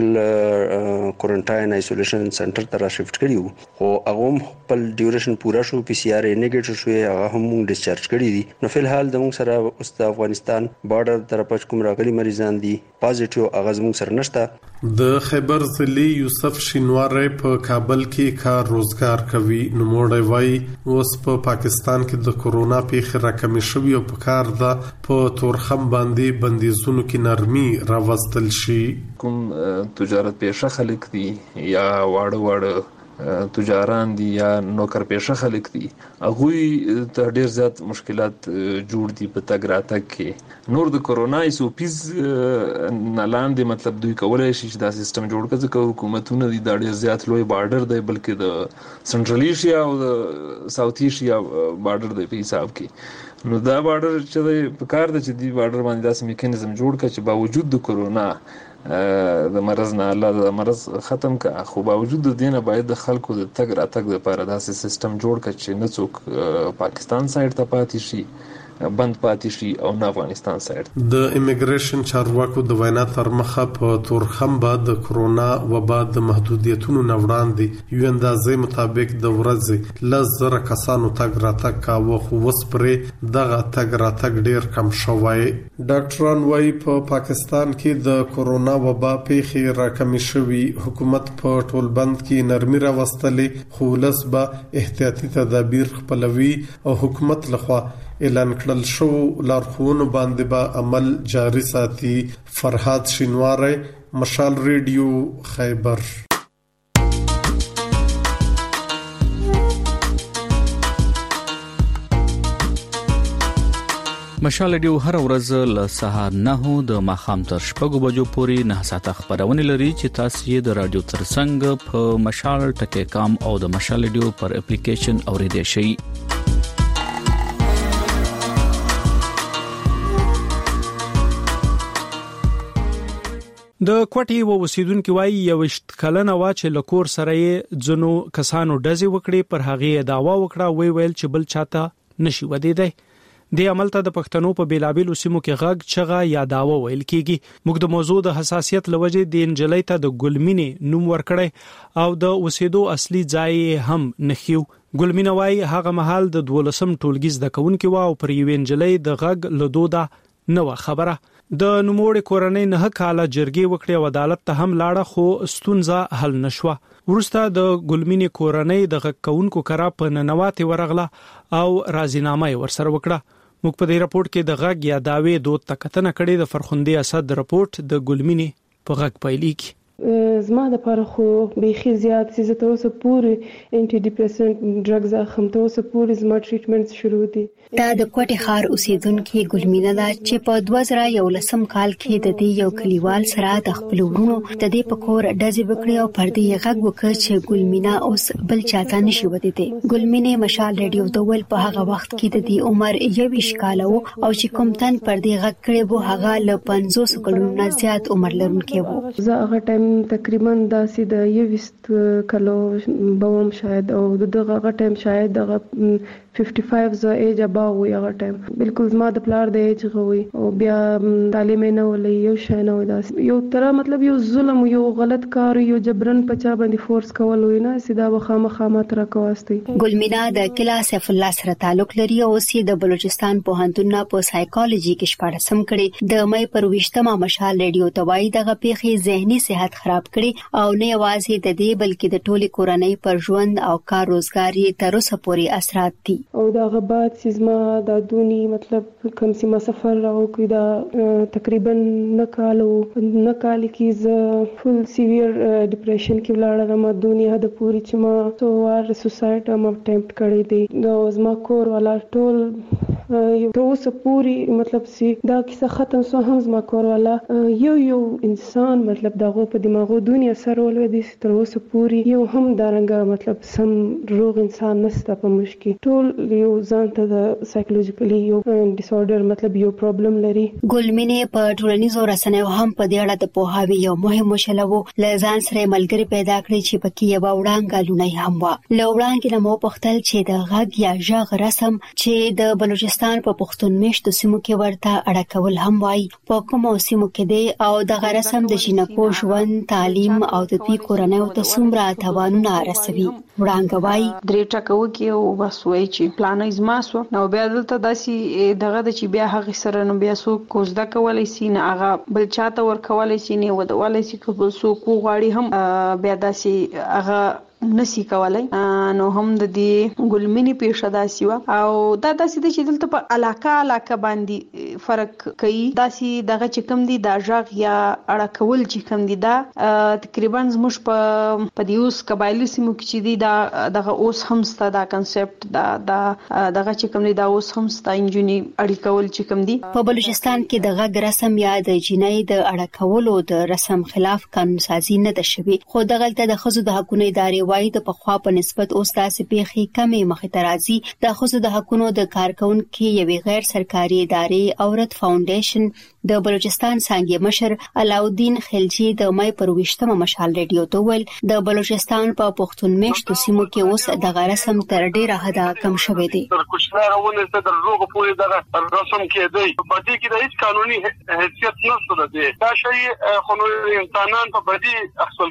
هاسپټل کوارنټاین ایسولیشن سنټر ته را شفټ کړیو خو هغه خپل ډیوریشن پورا شو PCR نیگیټیو شو هغه هم مونږ ډیسچارج کړی دي. نو فلحال د مونږ سره اوس د افغانستان بارډر طرف کوم راغلي مریضان دي پازیټیو هغه مونږ سره نشته. د خیبر ضلع یوسف شینواره په کابل کې کار روزګار کوي. نو موړی وای اوس په پاکستان کې د کورونا پیښه راکمې شوې او په کار ده په تورخم باندې بندیزونو کې نرمي راوستل شي. کوم تجارت پیشه خلک دي یا واړه تجاران دي یا نوکر پیشه خلک دي هغه ته ډیر زیات مشکلات جوړ دي په تګ راتګ کې. نور د کورونا ایسوپیز نه لاندې مطلب دوی کولای شي چې دا سیستم جوړ کړي چې حکومتونه دي دا ډیر زیات لوی بارډر دی بلکې د سنټرل ایشیا او د ساوث ایشیا بارډر دی په حساب کې. نو دا بارډر چې په کار د چې دی بارډر باندې داسې میکانیزم جوړ کړي چې باوجود د کورونا د مرض نه الله د مرض ختم کا خو باوجود د دینه باید د خلکو د تګ راتګ لپاره داسې سیستم جوړ کړي چې نه څوک پاکستان سایډ ته پاتې شي بند پاتې شي او نه افغانستان سایډ. د امیګریشن چارواکو د وینا تر مخه په تورخم بعد د کورونا وبا د محدودیتونو نه وړاندې یو اندازې مطابق د ورځې 10,000 کسانو تګ راتګ کاوه خو اوس پرې دغه تګ راتګ ډیر کم شوی. ډاکټران وايي په پاکستان کې د کورونا وبا پیښې راکمې شوې. حکومت په ټول بند کې نرمي راوستلې خو لسبه احتیاطي تدابیر خپلوي او حکومت لخوا اعلان کړل شو لارښوونو باندې به عمل جاري ساتي. فرهاد شینواره مشال ریډیو خیبر. مشال ریډیو هر ورځ له سهار 9 د ماښام تر 6 بجو پورې 9 ساعته خبرونه لري چې تاسو یې د رادیو ترڅنګ په مشال ټکی کام او د مشال ریډیو پر اپلیکیشن اوریدئ شئ. د کوټي و اوسیدونکو وايي یو کلنه وا چې لکور سره ځنو کسانو ډزې وکړي پر هغه داوا وکړه ویل چې بل چاته نشي ودیدای د عمل ته د پښتنو په بیلابیل سیمو کې غږ چغه یا داوا ویل کیږي موږ د موضوع د حساسیت لوجه د انجلۍ ته د ګلمینې نوم ورکړی او د اوسېدو اصلي ځای هم نخیو ګلمینه وايي هغه محل د 12 ټولګیز د کونکو او پر یو انجلۍ د غږ لدودا نو خبره د نوموړي کورنۍ نه کاله جرګي وکړي او عدالت ته هم لاړه خو ستونزه حل نشوه ورسته د ګلمینې کورنۍ د غږ کونکو کرا په ننواتي ورغله او راضینامه ورسره وکړه موږ په دې راپورټ کې د غږ یا داوی دوه تکتنه کړي د فرخندي اسد راپورټ د ګلمینې په غږ پایلیک زما د لپاره خو بیخي زیات چې تر اوسه پورې انټي ډیپریسنټ ډرګز اخم ته اوسه پورې زما ټریټمنټ شروع دي دا د کوټي خار اوسیدونکو ګلمینه دا چې په 2011 کال کې د دې یو کلیوال سره د خپل ورونو د دې په کور ډزې وکړې او پر دې غږ وکړ چې ګلمینه اوس بل چاته نشي ودیته ګلمینه مشال ریډیو ته ول په هغه وخت کې د دې عمر 21 کال او چې کوم تن پر دې غږ کړي وو هغه ل 500 کلونو نه زیات عمر لرونکی وو زه هغه ټایم تقریبا داسې د 20 کلو بوم شاید او دغه ټایم شاید دغه 55 زه ایج اباو وي هغه ټایم بالکل زما د پلار د ایج غوي او بیا تعلیم نه ولې یو شای نه وي داس یو تر مطلب یو ظلم یو غلط کار یو جبرن پچا باندې فورس کول وي نه سیدا بخامه تر کواستی ګلمینا د کلا سیف الله سره تعلق لري او سي د بلوچستان پوهنتون په سایکالوجي کې شپږم کړي د مې پر 20مه مشال ریډیو توای دغه پیخي ذهني صحت خراب کړي او نه یوازې د دې بلکې د ټولي کورنۍ پر ژوند او کار روزګار یې تر اوسه پورې اثرات دي او دا غبات چې ما د دونی مطلب کوم سیمه سفر راو کې دا تقریبا نکالو کې ز فل سیویر ډیپریشن کې ولاړه ما دونی هدا پوری چې ما تو وار سوسایټ ما اټمپټ کړی دی دا زما کور والا ټول یو اوس پوری مطلب سي دا کیسه ختم سو هم زما کور والا یو انسان مطلب دغه په دماغو دنیا سره ولودي تر اوسه پوری یو هم دارنګه مطلب سم روغ انسان نسته په مشکل ټول یو ځان ته د سایکولوژیکلی یو ډیس آرډر مطلب یو پرابلم لري ګلمینه په ټولنیزو رسنیو هم په دې اړه د پوهاوی یو مهم مشلو لزان سره ملګری پیدا کړی چې پکې یو وړاندې لونه هم و لوړانګ نمو پختل چې د غږ یا ژغ رسم چې د بلوچستان په پښتون میشتو سیمو کې ورته اړه کول هم وای په کومو سیمو کې دی او د رسم د جنکو ژوند تعلیم او د دوی کورنۍ ته څومره توانونه رسوي وړاندې وای درې ټکو کې او بس وای چې پلان زما سو نو بیا دلته داسي دغه د چې بیا هغه سره نو بیا سو کوزدا کولای سي نه هغه بل چاته ور کولای سي نه ودولای سي که بل سو کو غاړي هم بیا داسي هغه نسی کولای نو هم د دې ګلمینې پیښه داسي وا او دا داسي د چې دلته په علاقه باندې فرق کوي داسي دغه چې کم دي دا ژغ یا اړه کول چې کم دي دا تقریبا زموږ په دیوس قبایلی سیمو کې چې دي دا دغه اوس هم ست دا کنسپټ دا دغه چې کم دي دا اوس هم ست انجونی اړه کول چې کم دي په بلوچستان کې د غږ رسم یا د جنۍ د اړه کولو د رسم خلاف قانون سازي نه ده شوی خو دغلته د خزو د حقوقو ادارې وایي د پخوا په نسبت اوس داسې پیخي کمې مخې ته راځي د خزو د حقوقو د کارکونکو یوې غیر سرکاري ادارې عورت فاونډیشن د بلوچستان څنګه مشر علاؤالدین خلجی د مې پر 20مه مشال ریډیو ته ول د بلوچستان په پښتون میشتو سیمو کې اوس د رسم تر ډیره حدا کم شوه دی تر کوچنارونه ته د روغ پورې د رسم کې دی په دې کې د هیڅ قانوني حیثیت نشته دی دا شی خو انسانان په بدی اصل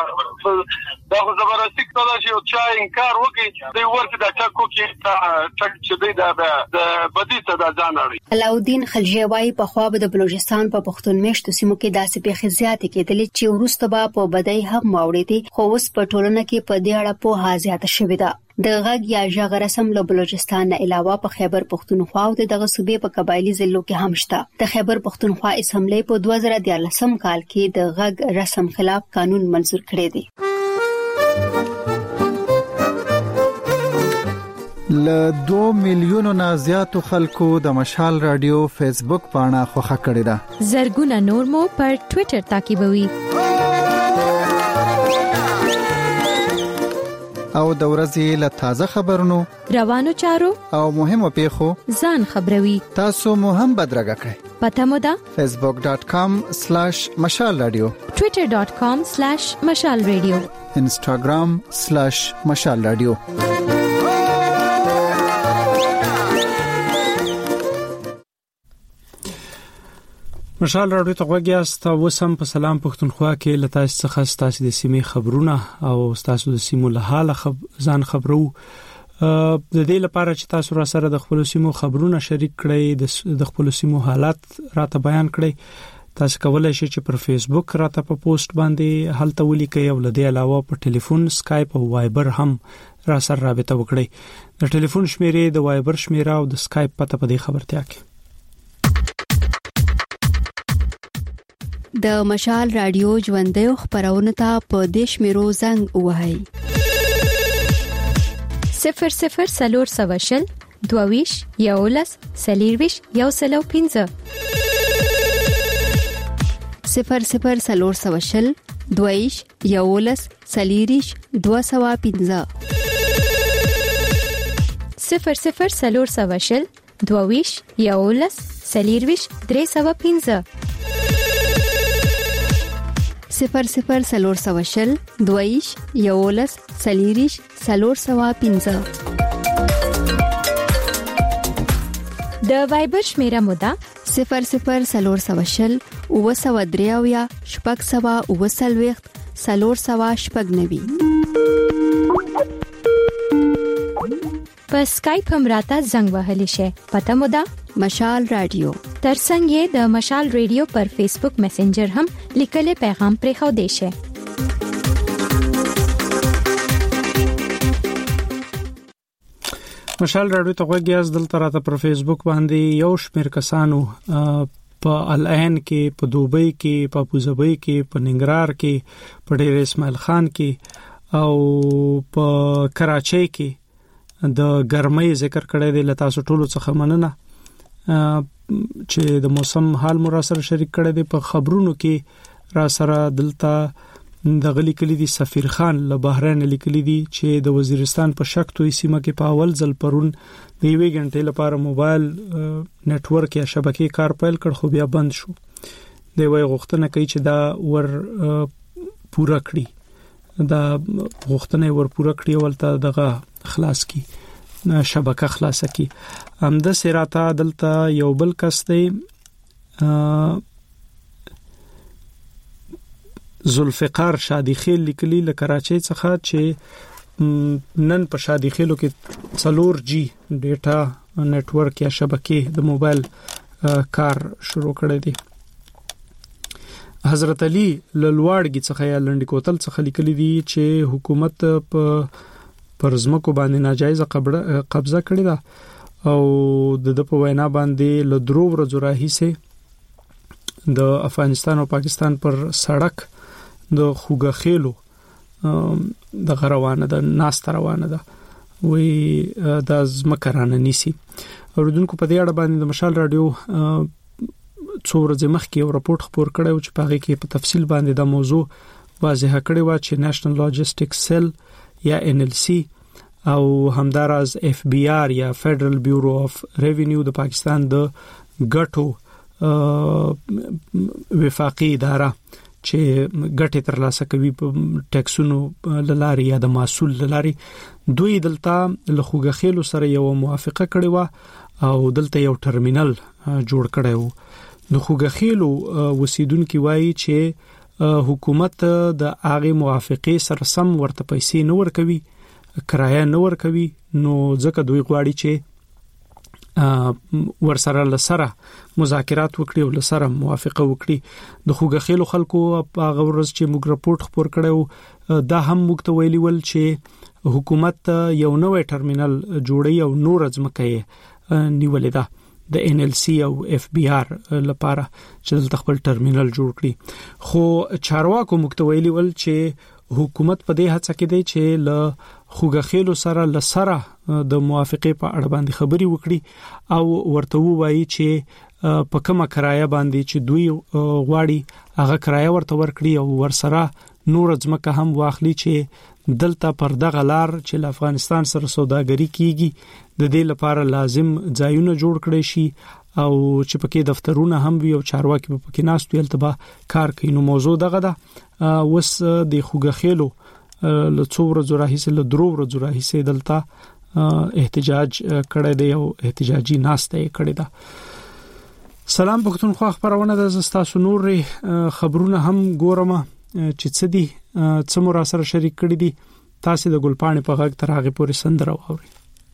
دا خو زبرستی کله چې چا انکار وکړي دوی ورته د چاکو کې چک چې دی د بدی ته د ځان اړي علاؤالدین خلجی وايي په خوا د بلوچستان په پښتون میشتو سیمو کې داسې پیښې زیاتې کېدلې چې وروسته به په بدی هم واوړې دي خو اوس په ټولنه کې په دې اړه په زیاته شوې ده د غږ یا ژغ رسم له بلوچستان نه علاوه په خیبر پختونخوا او دغه صوبې په قبایلی ضلعو کې هم شته د خیبر پختونخوا اسمبلی په 2013 کال کې د غږ رسم خلاف قانون منزور کړی دی ل 2 میلیونو نه زیاتو خلکو د مشال رادیو فیسبوک پاڼه خوښه کړې ده زرګونه نور مو پر ټوئیټر تعقیبوي او د ورځې له تازه خبرونو روانو چارو او مهمو پیښو ځان خبروي تاسو مو هم بدرګه کړئ پته مو ده facebook.com/مشال رادیو، twitter.com/مشال رادیو، instagram/مشال رادیو. مشال راډیو ته غوږیاست. وسم په سلام پښتونخوا کې لته څخه ستاسو د سیمې خبرونه او ستاسو د سیمو له حاله ځان خبرو. د دې لپاره چې تاسو را سره د خپل سیمو خبرونه شریک کړئ، د خپل سیمو حالات راته بیان کړئ، تاسو کولای شئ چې پر فیسبوک راته په پوسټ باندې هلته ولیکئ او له دې علاوه په ټلیفون، اسکایپ او وایبر هم را سره رابطه وکړئ. د ټلیفون شمیرې، د وایبر شمیره او د اسکایپ پته په دې خبرتیا کې. د مشال رادیو ژوندۍ خبرونه ته په دیش میرو زنګ وهاي 00 22 یولس سلیرویش یو سلو 15 00 22 یولس سلیریش 215 00 22 یولس سلیرویش 315 00 22 یولس سلیریش 315. د وایبر شمیره موده 00 اوسودریاویا شپږ سوا اوسلويخت 390. په اسکایپ هم راته زنګ وهلی شي. پته مو ده مشال رادیو. ترڅنګ یې د مشال رادیو پر فیسبوک میسنجر هم لیکلي پیغام پرې خو دی شي. مشال رادیو ته غوږیاست. دلته راته پر فیسبوک باندې یو شمېر کسانو په العین کې، په دوبۍ کې، په ابوظبي کې، په ننګرهار کې، په ډېر اسماعیل خان کې او په کراچۍ کې د ګرمۍ ذکر کړی دی. لته تاسو ټولو څخه مننه چې د موسم حال مو را سره شریک کړی دی. په خبرونو کې را سره دلته د غلی کلی دی سفیر خان له بحرین لیکلی دی چې د وزیرستان په شکتوي سیمه کې په اول ځل پرون د یوې غنټې لپاره موبایل نتورک یا شبکې کار پیل کړ، خو بیا بند شو. دی وايي غوښتنه کوي چې دا ور پوره کړي، دا غوښتنه ور پوره کړي ولته دغه خلاص کی شبکه خلاصه کی. همد سراته دلته یو بل کس دی ذوالفقار شادي خیل لیکلی له کراچۍ څخه چې نن په شادي خیلو کې 4G ډیټا نتورک یا شبکې د موبایل کار شروع کړی دی. حضرت علي لوړګي څخه یا لنډی کوتل څخه لیکلی دی چې حکومت پر ځمکو باندې ناجایز قبضه کړې ده او د په وینا باندې له درو ورځو راهیسه د افغانستان او پاکستان پر سړک د خوګخېلو د غروانه د ناست روانه ده وی د ځمکرانه نیسی. اوردونکو په دې اړه باندې د مشال رادیو څو ورځې مخکې یو راپورټ خبر کړی و چې په هغه کې په تفصیل باندې د موضوع واضح کړی و چې نېشنل لاجستیک سیل یا NLC او همداراز FBR یا فدرل بیورو اف ریوینیو د پاکستان د ګټو وفاقي اداره چې ګټه ترلاسه کوي په ټیکسونو لاري یا د محصول لاري، دوی دلته له خوګخېلو سره یو موافقه کړې و او دلته یو ټرمینل جوړ کړی و. د خوګخېلو وسیدونکو وایي چې حکومت د هغه موافقه سره سم ورته پیسې نه ورکوي، کرایه نه ورکوي، نو ځکه دوی غواړي چې ورسره لسره مذاکرات وکړي او لسره موافقه وکړي. د خوګخېلو خلکو په هغه ورځ چې موږ راپورټ خبر کړو دا هم موږ ته ویلي ول چې حکومت یو نوې ټرمینل جوړي او نور ځمکه نیولې ده د NLC او FBR لپاره چې دلته خپل ټرمینل جوړ کړي. خو چارواکو موږ ته ویلي ول چې حکومت په دې هڅه کې دی چې له خوګخېلو سره لسره د موافقه په اړه باندې خبري وکړي او ورته وایي چې په کومه کرایه باندې چې دوی غواړي هغه کرایه ورته ورکړي او ورسره نور ځمکه هم واخلي چې دلته پر دغه لار چې افغانستان سره سوداګري کیږي د دې لپاره لازم ځایونه جوړ کړي شي او چې پکې دفترونه هم وي او چارواکي په کې ناست وي التبا کار کوي. نو موضوع دغه ده وس د خوګخېلو له څو ورځې راهیسې له درو ورځې راهیسې دلته احتجاج کړی دی او احتجاجي ناسته کړی ده. سلام پښتونخوا خبرونه د زستاسو نور خبرونه هم ګورم چې څه دي څه مو را سره شریک کړی دي. تاسو د ګلپاڼې په غږ تر هغه پورې سندره واورئ.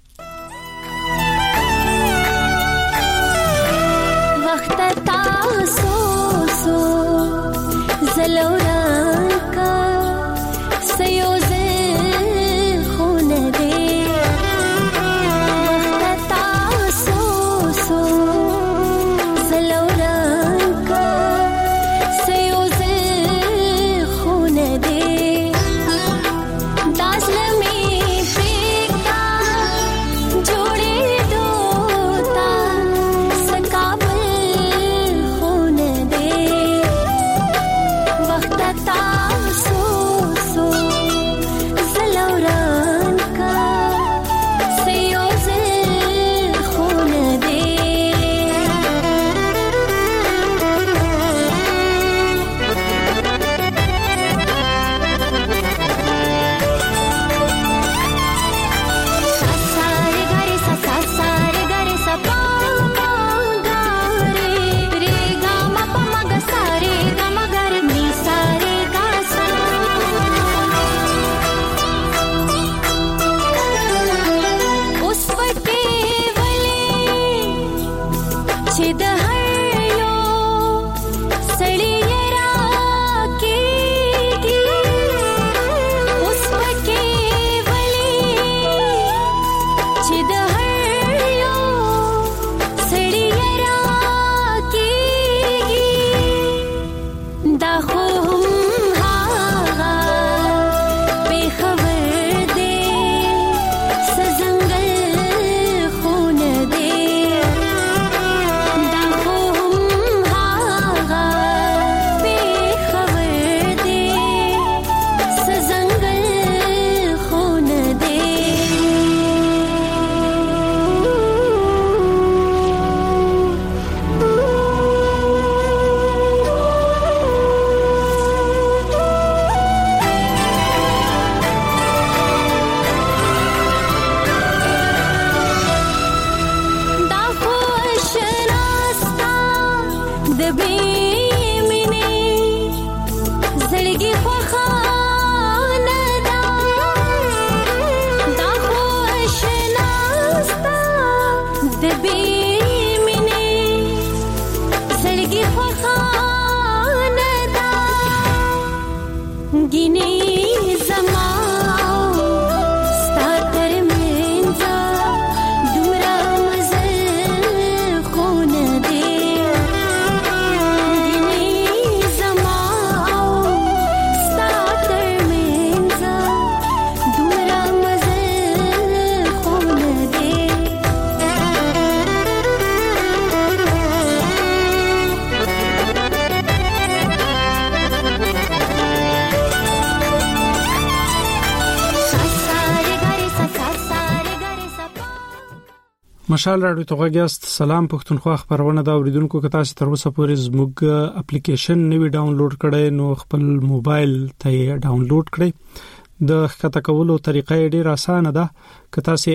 مشال راډیو ته غوښتل سلام پښتونخوا خبرونه دا اوریدونکو که تاسو تر اوسه پورې زموږ اپلیکیشن نوی ډاونلوډ کړئ نو خپل موبایل ته ډاونلوډ کړئ. د ښکته کولو طریقه ډیره اسانه ده. که تاسو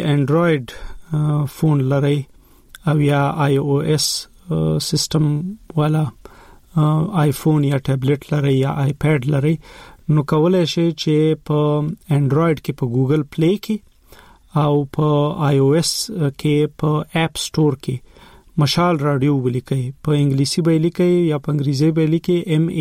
انډراید فون لرئ او یا آی او اس سیستم والا آیفون یا ټابلیټ لرئ یا آیپاد لرئ نو کولای شئ چې په انډراید کې په ګوګل پلی کې او په آی او اس کې په اپ سٹور کې مشال رادیو ولیکئ. په انګلیسي به لیکئ یا په انګریزي به لیکئ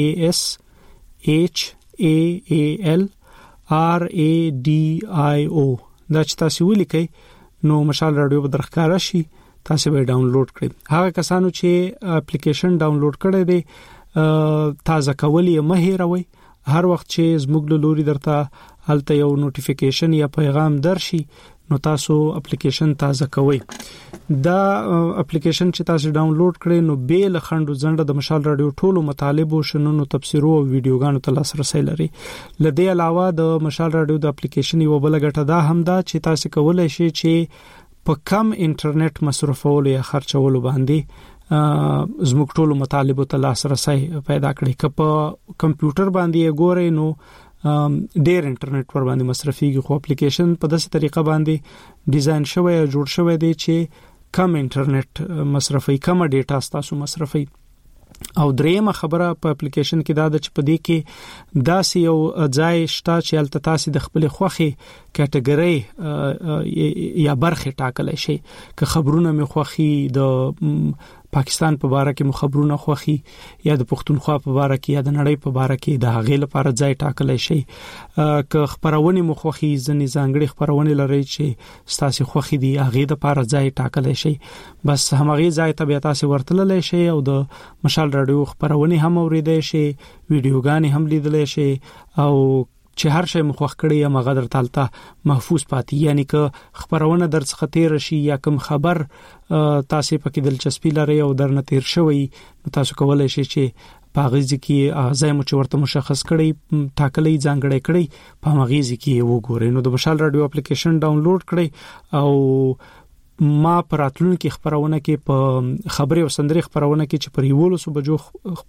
MASHALRADIO. دا چې تاسو ولیکئ نو مشال رادیو به درښکاره شي، تاسو به ډاونلوډ کړئ. هغه کسانو چې اپلیکیشن ډاونلوډ کړی دی تازه کول یې مه هیروئ. هر وخت چې زموږ له لوري درته هلته یو نوټیفیکیشن یا پیغام درشي نو تاسو اپلیکیشن تازه کوئ. دا اپلیکیشن چې تاسو ډاونلوډ کړئ نو به له خندو زنده د مشال رادیو ټولو مطالب او شننو تفسیرو او ویډیوګانو ته لاسرسي لري. لدې علاوه د مشال رادیو د اپلیکیشن یو بل غټه دا هم ده چې تاسو کولای شئ چې په کم انټرنیټ مصرفولو یا خرچولو باندې زموږ ټولو مطالبو ته لاسرسي پیدا کړي. که په کمپیوټر باندې ګورئ نو ډېر انټرنیټ ور باندې مصرفيږي، خو اپلیکیشن په داسې طریقه باندې ډیزاین شوی او جوړ شوی دی چې کم انټرنیټ مصرفي، کم ډیټا تاسو مصرفي. او دریمه خبره په اپلیکیشن کې دا د چې په دې کې داسې یو ځای شته چې البته تاسو د خپل خوخي کټګوري یا برخه ټاکلی شي. که خبرونه مې خوخي د پاکستان په اړه کې مخبرونه خوخي یا د پښتونخوا په اړه کې یا د نړۍ په اړه کې د هغې لپاره ځای ټاکلی شي. که خبرونه مخوخي ځنې ځانګړي خبرونه لري چې ستاسو خوخي دي هغې لپاره ځای ټاکلی شي. بس همغه ځای ته بیا تاسو ورتللی شي او د مشال رادیو خبرونه هم اوریدای شي، ویډیوګانې هم لیدلی شي او چې هر شی مخوخ کړي یا مغادر تالته محفوظ پاتې. یعنی که خبرونه درڅخه تیر شي یا کوم خبر تاسو پکې دلچسپي لري او درنه تیر شوی نو تاسو کولای شئ چې په غیزي کې ځای مو چې ورته مشخص کړي ټاکلې ځانګړې کړي په غیزي کې وګورئ. نو د مشال رادیو اپلیکیشن ډاونلوډ کړئ او ما پراتلون کې خبرونه کې په خبري او سندري خبرونه کې چې پر یولو سو بجو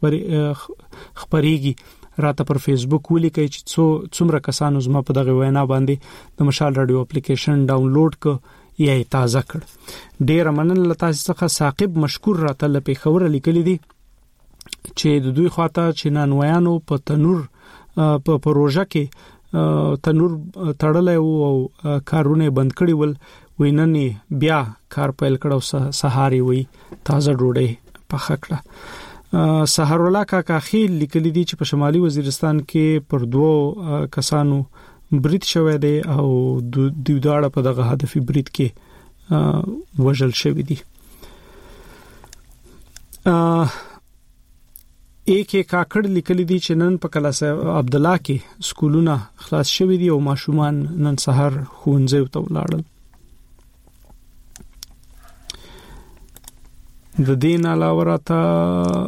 خبريږي راته پر فیسبوک ولیکئ چې څومره کسانو زما په دغه وینا باندې د مشال رادیو اپلیکیشن ډاونلوډ ک یا تازه کړ. ډیر مننه تاسو څخه. ثاقب مشکور راته لپاره خبره لیکلې دي چې د دوی خواته چې نانویانو په تنور په پروژه کې تنور تړلې او کارونه بند کړی ول، ویننې بیا کار پیل کړو، سهاري وي تازه ډوډۍ پخه کړه. سحر الله کاکا خیل لیکلی دی چې په شمالي وزیرستان کې پر 2 کسانو برید شوه دی او دوی داړه په دغه هدفي برید کې وژل شوی دی. ایک کاکړ لیکلی دی چې نن په کلاس عبد الله کې سکولونه خلاص شوی دي او ماشومان نن سحر ښوونځي ته ولاړل. د دین علاوه راته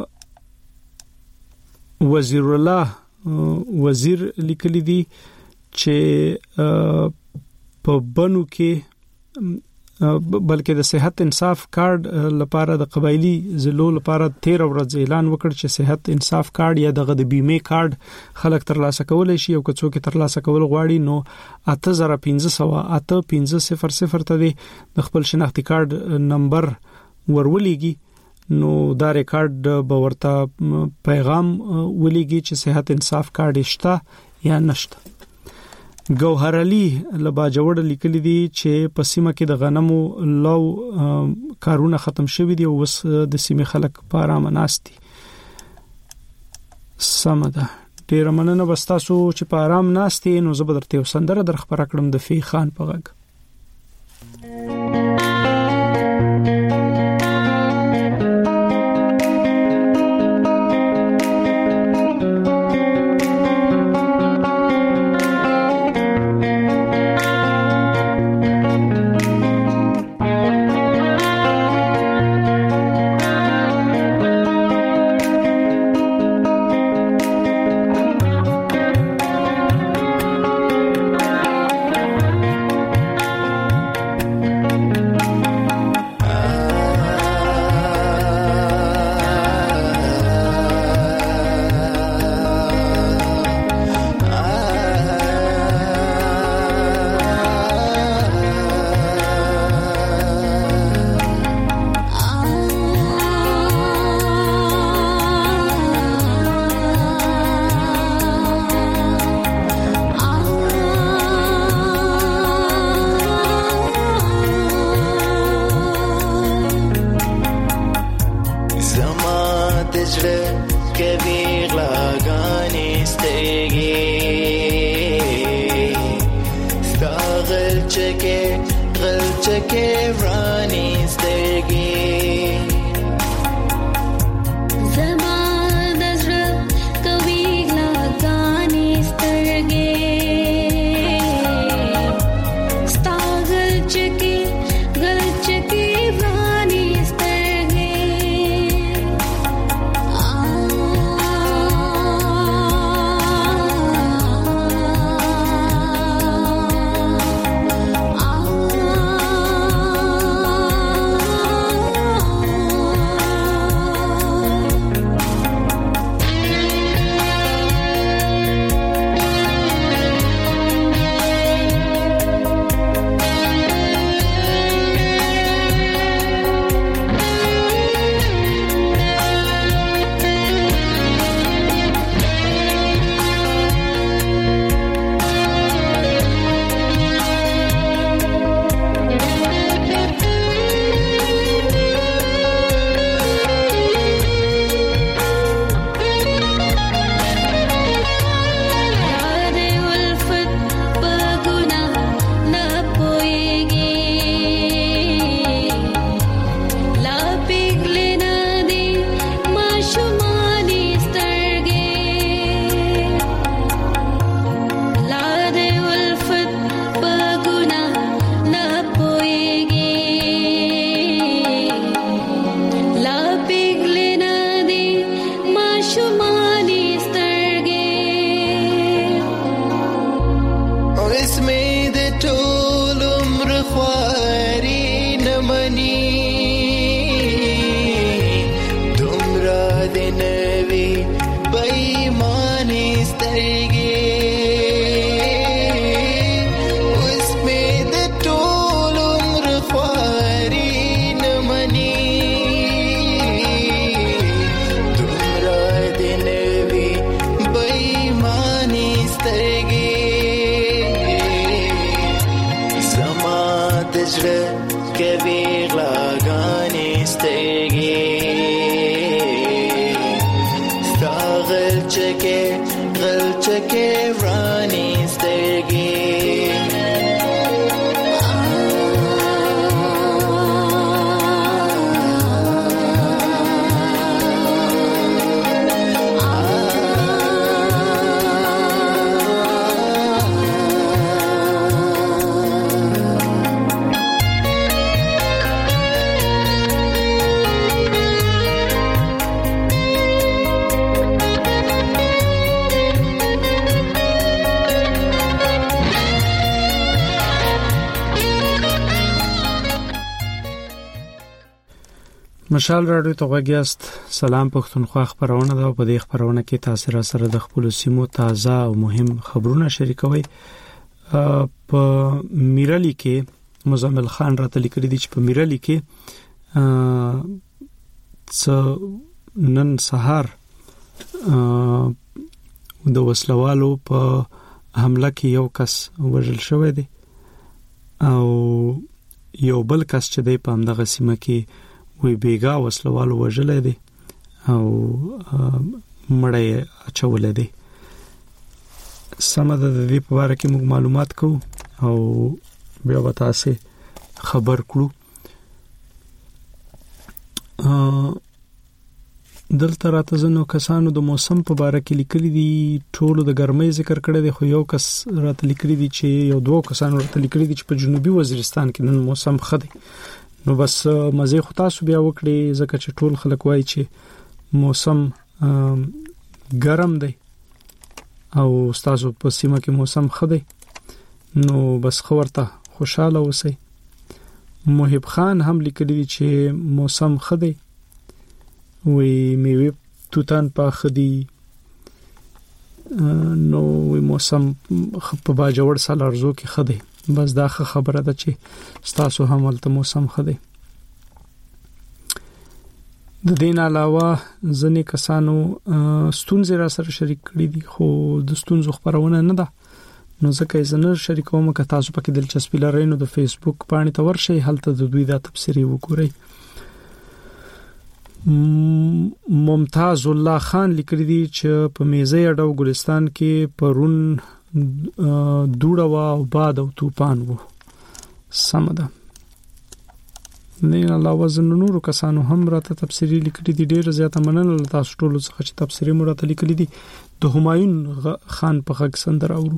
وزیر الله وزیر لیکلی دی چې په بنو کې بلکې د صحت انصاف کارت لپاره د قبایلی ضلعو لپاره 13 ورځې اعلان وکړ چې صحت انصاف کارت یا دغه د بیمه کارت خلک ترلاسه کولای شي او که څوک ترلاسه کول غواړي نو 8500 ته د خپل شناختی کارت نمبر ورولېږي. نو دا ریکارډ به ورته پیغام ولېږي چې صحت انصاف کارت شته یا نشته. ګوهر علي لبا جوړ لیکلي دي چې په سیمه کې د غنمو لو کارونه ختم شوي دي او وس د سیمه خلک په آرام ناستي. سمده ډیر مننه وستاسو چې په آرام ناستي. نو زه به درته سندره در خبر کړم د فی خان په غږ. سترګې زما د زړه کوي غلاګانې سترګې ستا غلچکې ورانې سترګې مشال رادیو ته غوږیاست. سلام پښتونخوا خبرونه ده. په دې خبرونه کې تاسو را سره د خپل سیمو تازه او مهم خبرونه شریکوي. په میرالي کې مزمل خان راته لیکلي دي چې په میرالي کې نن سهار د وسلوالو په حمله کې یو کس وژل شوی دی او یو بل کس چې د پامدغه سیمه کې وی بیګا وسلوالو وژلې دي او مړی اچولې دي. سمه د دې په اړه کې موږ معلومات کوو او بیا به تاسو خبر کړو. دلته راته زنو کسانو د موسم په اړه کې لیکلي دي. ټول د ګرمۍ ذکر کړی دی، خو یو کس راته لیکلي دي چې یو دوه کسانو راته لیکلي دي چې په جنوبي وزیرستان کې نن موسم ښه دی. نو بس مزه خو تاسو بیا وکړي ځکه چې ټول خلک وایي چې موسم ګرم دی او تاسو په سیمه کې موسم ښه دی. نو بس خبرته خوشاله اوسئ. محب خان هم لیکلی دی چې موسم ښه دی، وی میوه توتان پاخه دي. نو وی موسم په باجوړ سال ارزو کې ښه دی. بس دا خبره ده چې تاسو هم ولته موسم ښه دی. د دین علاوه ځنې کسانو ستونزې را سره شریک کړي دي، خو د ستونزو خبرونه نه ده. نو ځکه یې زنه شریکوم که تاسو پکې دلچسپي لرئ نو د فیسبوک باندې ته ورشئ، هلته د دوی دا تبصرې وګورئ. ممتاز الله خان لیکلی دی چې په میزه اډو ګلستان کې پرون دوړه او باد او طوفان وو. سم ده. نه علاوه زنه نورو کسانو هم راته تفسیری لیکلي دي. ډیر زیاته مننه تاسو ټول څخه چې تفسیری مو راته لیکلي دي. د همایون خان په غږ سندره اورو.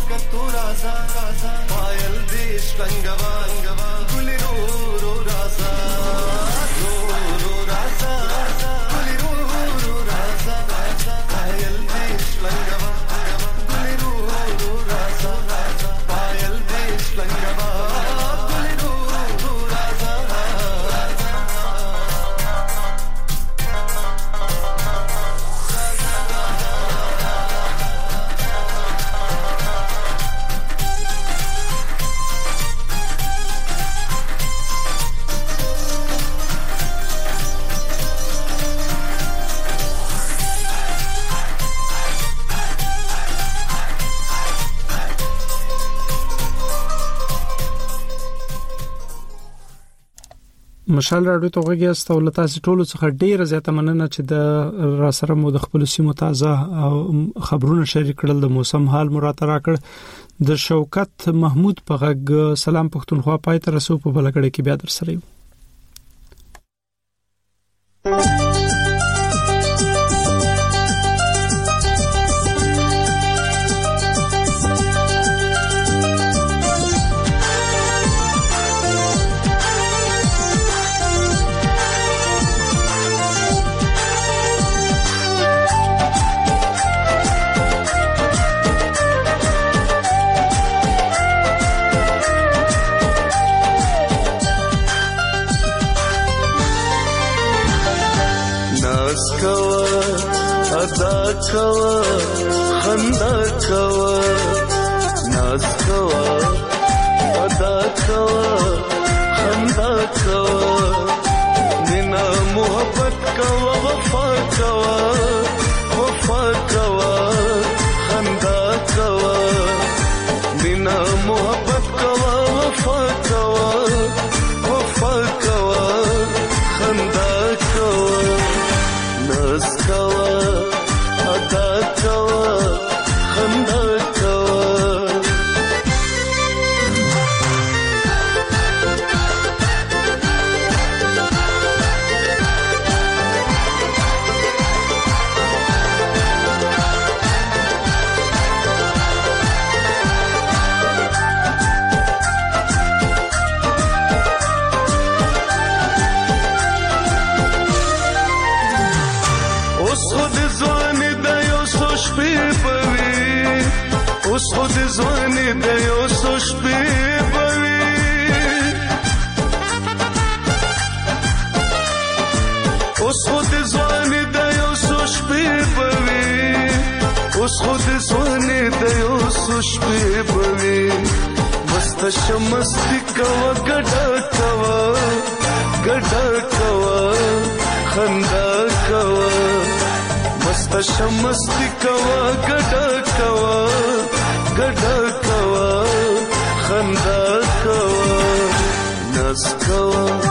पायल देश रंगवा गुलिरो राजा مشال راډیو ته غوږی است او تاسو ټول څخه ډیره زیاته مننه چې د را سره مو د خپل سیمو تازه خبرونه شریک کړل د موسم حال مراته راکړ د شوکت محمود په غږ سلام پښتونخوا پای ته رسو په بلګړې کې بیا در سره یو خندا کوا ناز کوا ادا کوا خندا کوا مینا محبت کوا وفا کوا خندا کوا مینا محبت کوا وفا کوا خندا کوا ناز کوا ادا کوا خندا کوا اوس خود ځوان د یو څو شپې بوي اوس خود ځوان د یو څو شپې بوي اوس خود ځوان د یو څو شپې بوي مست شمستی کوا ګډا کوا خندا کوا مست شمستی کوا ګډا کوا خندا کوا ناز کوا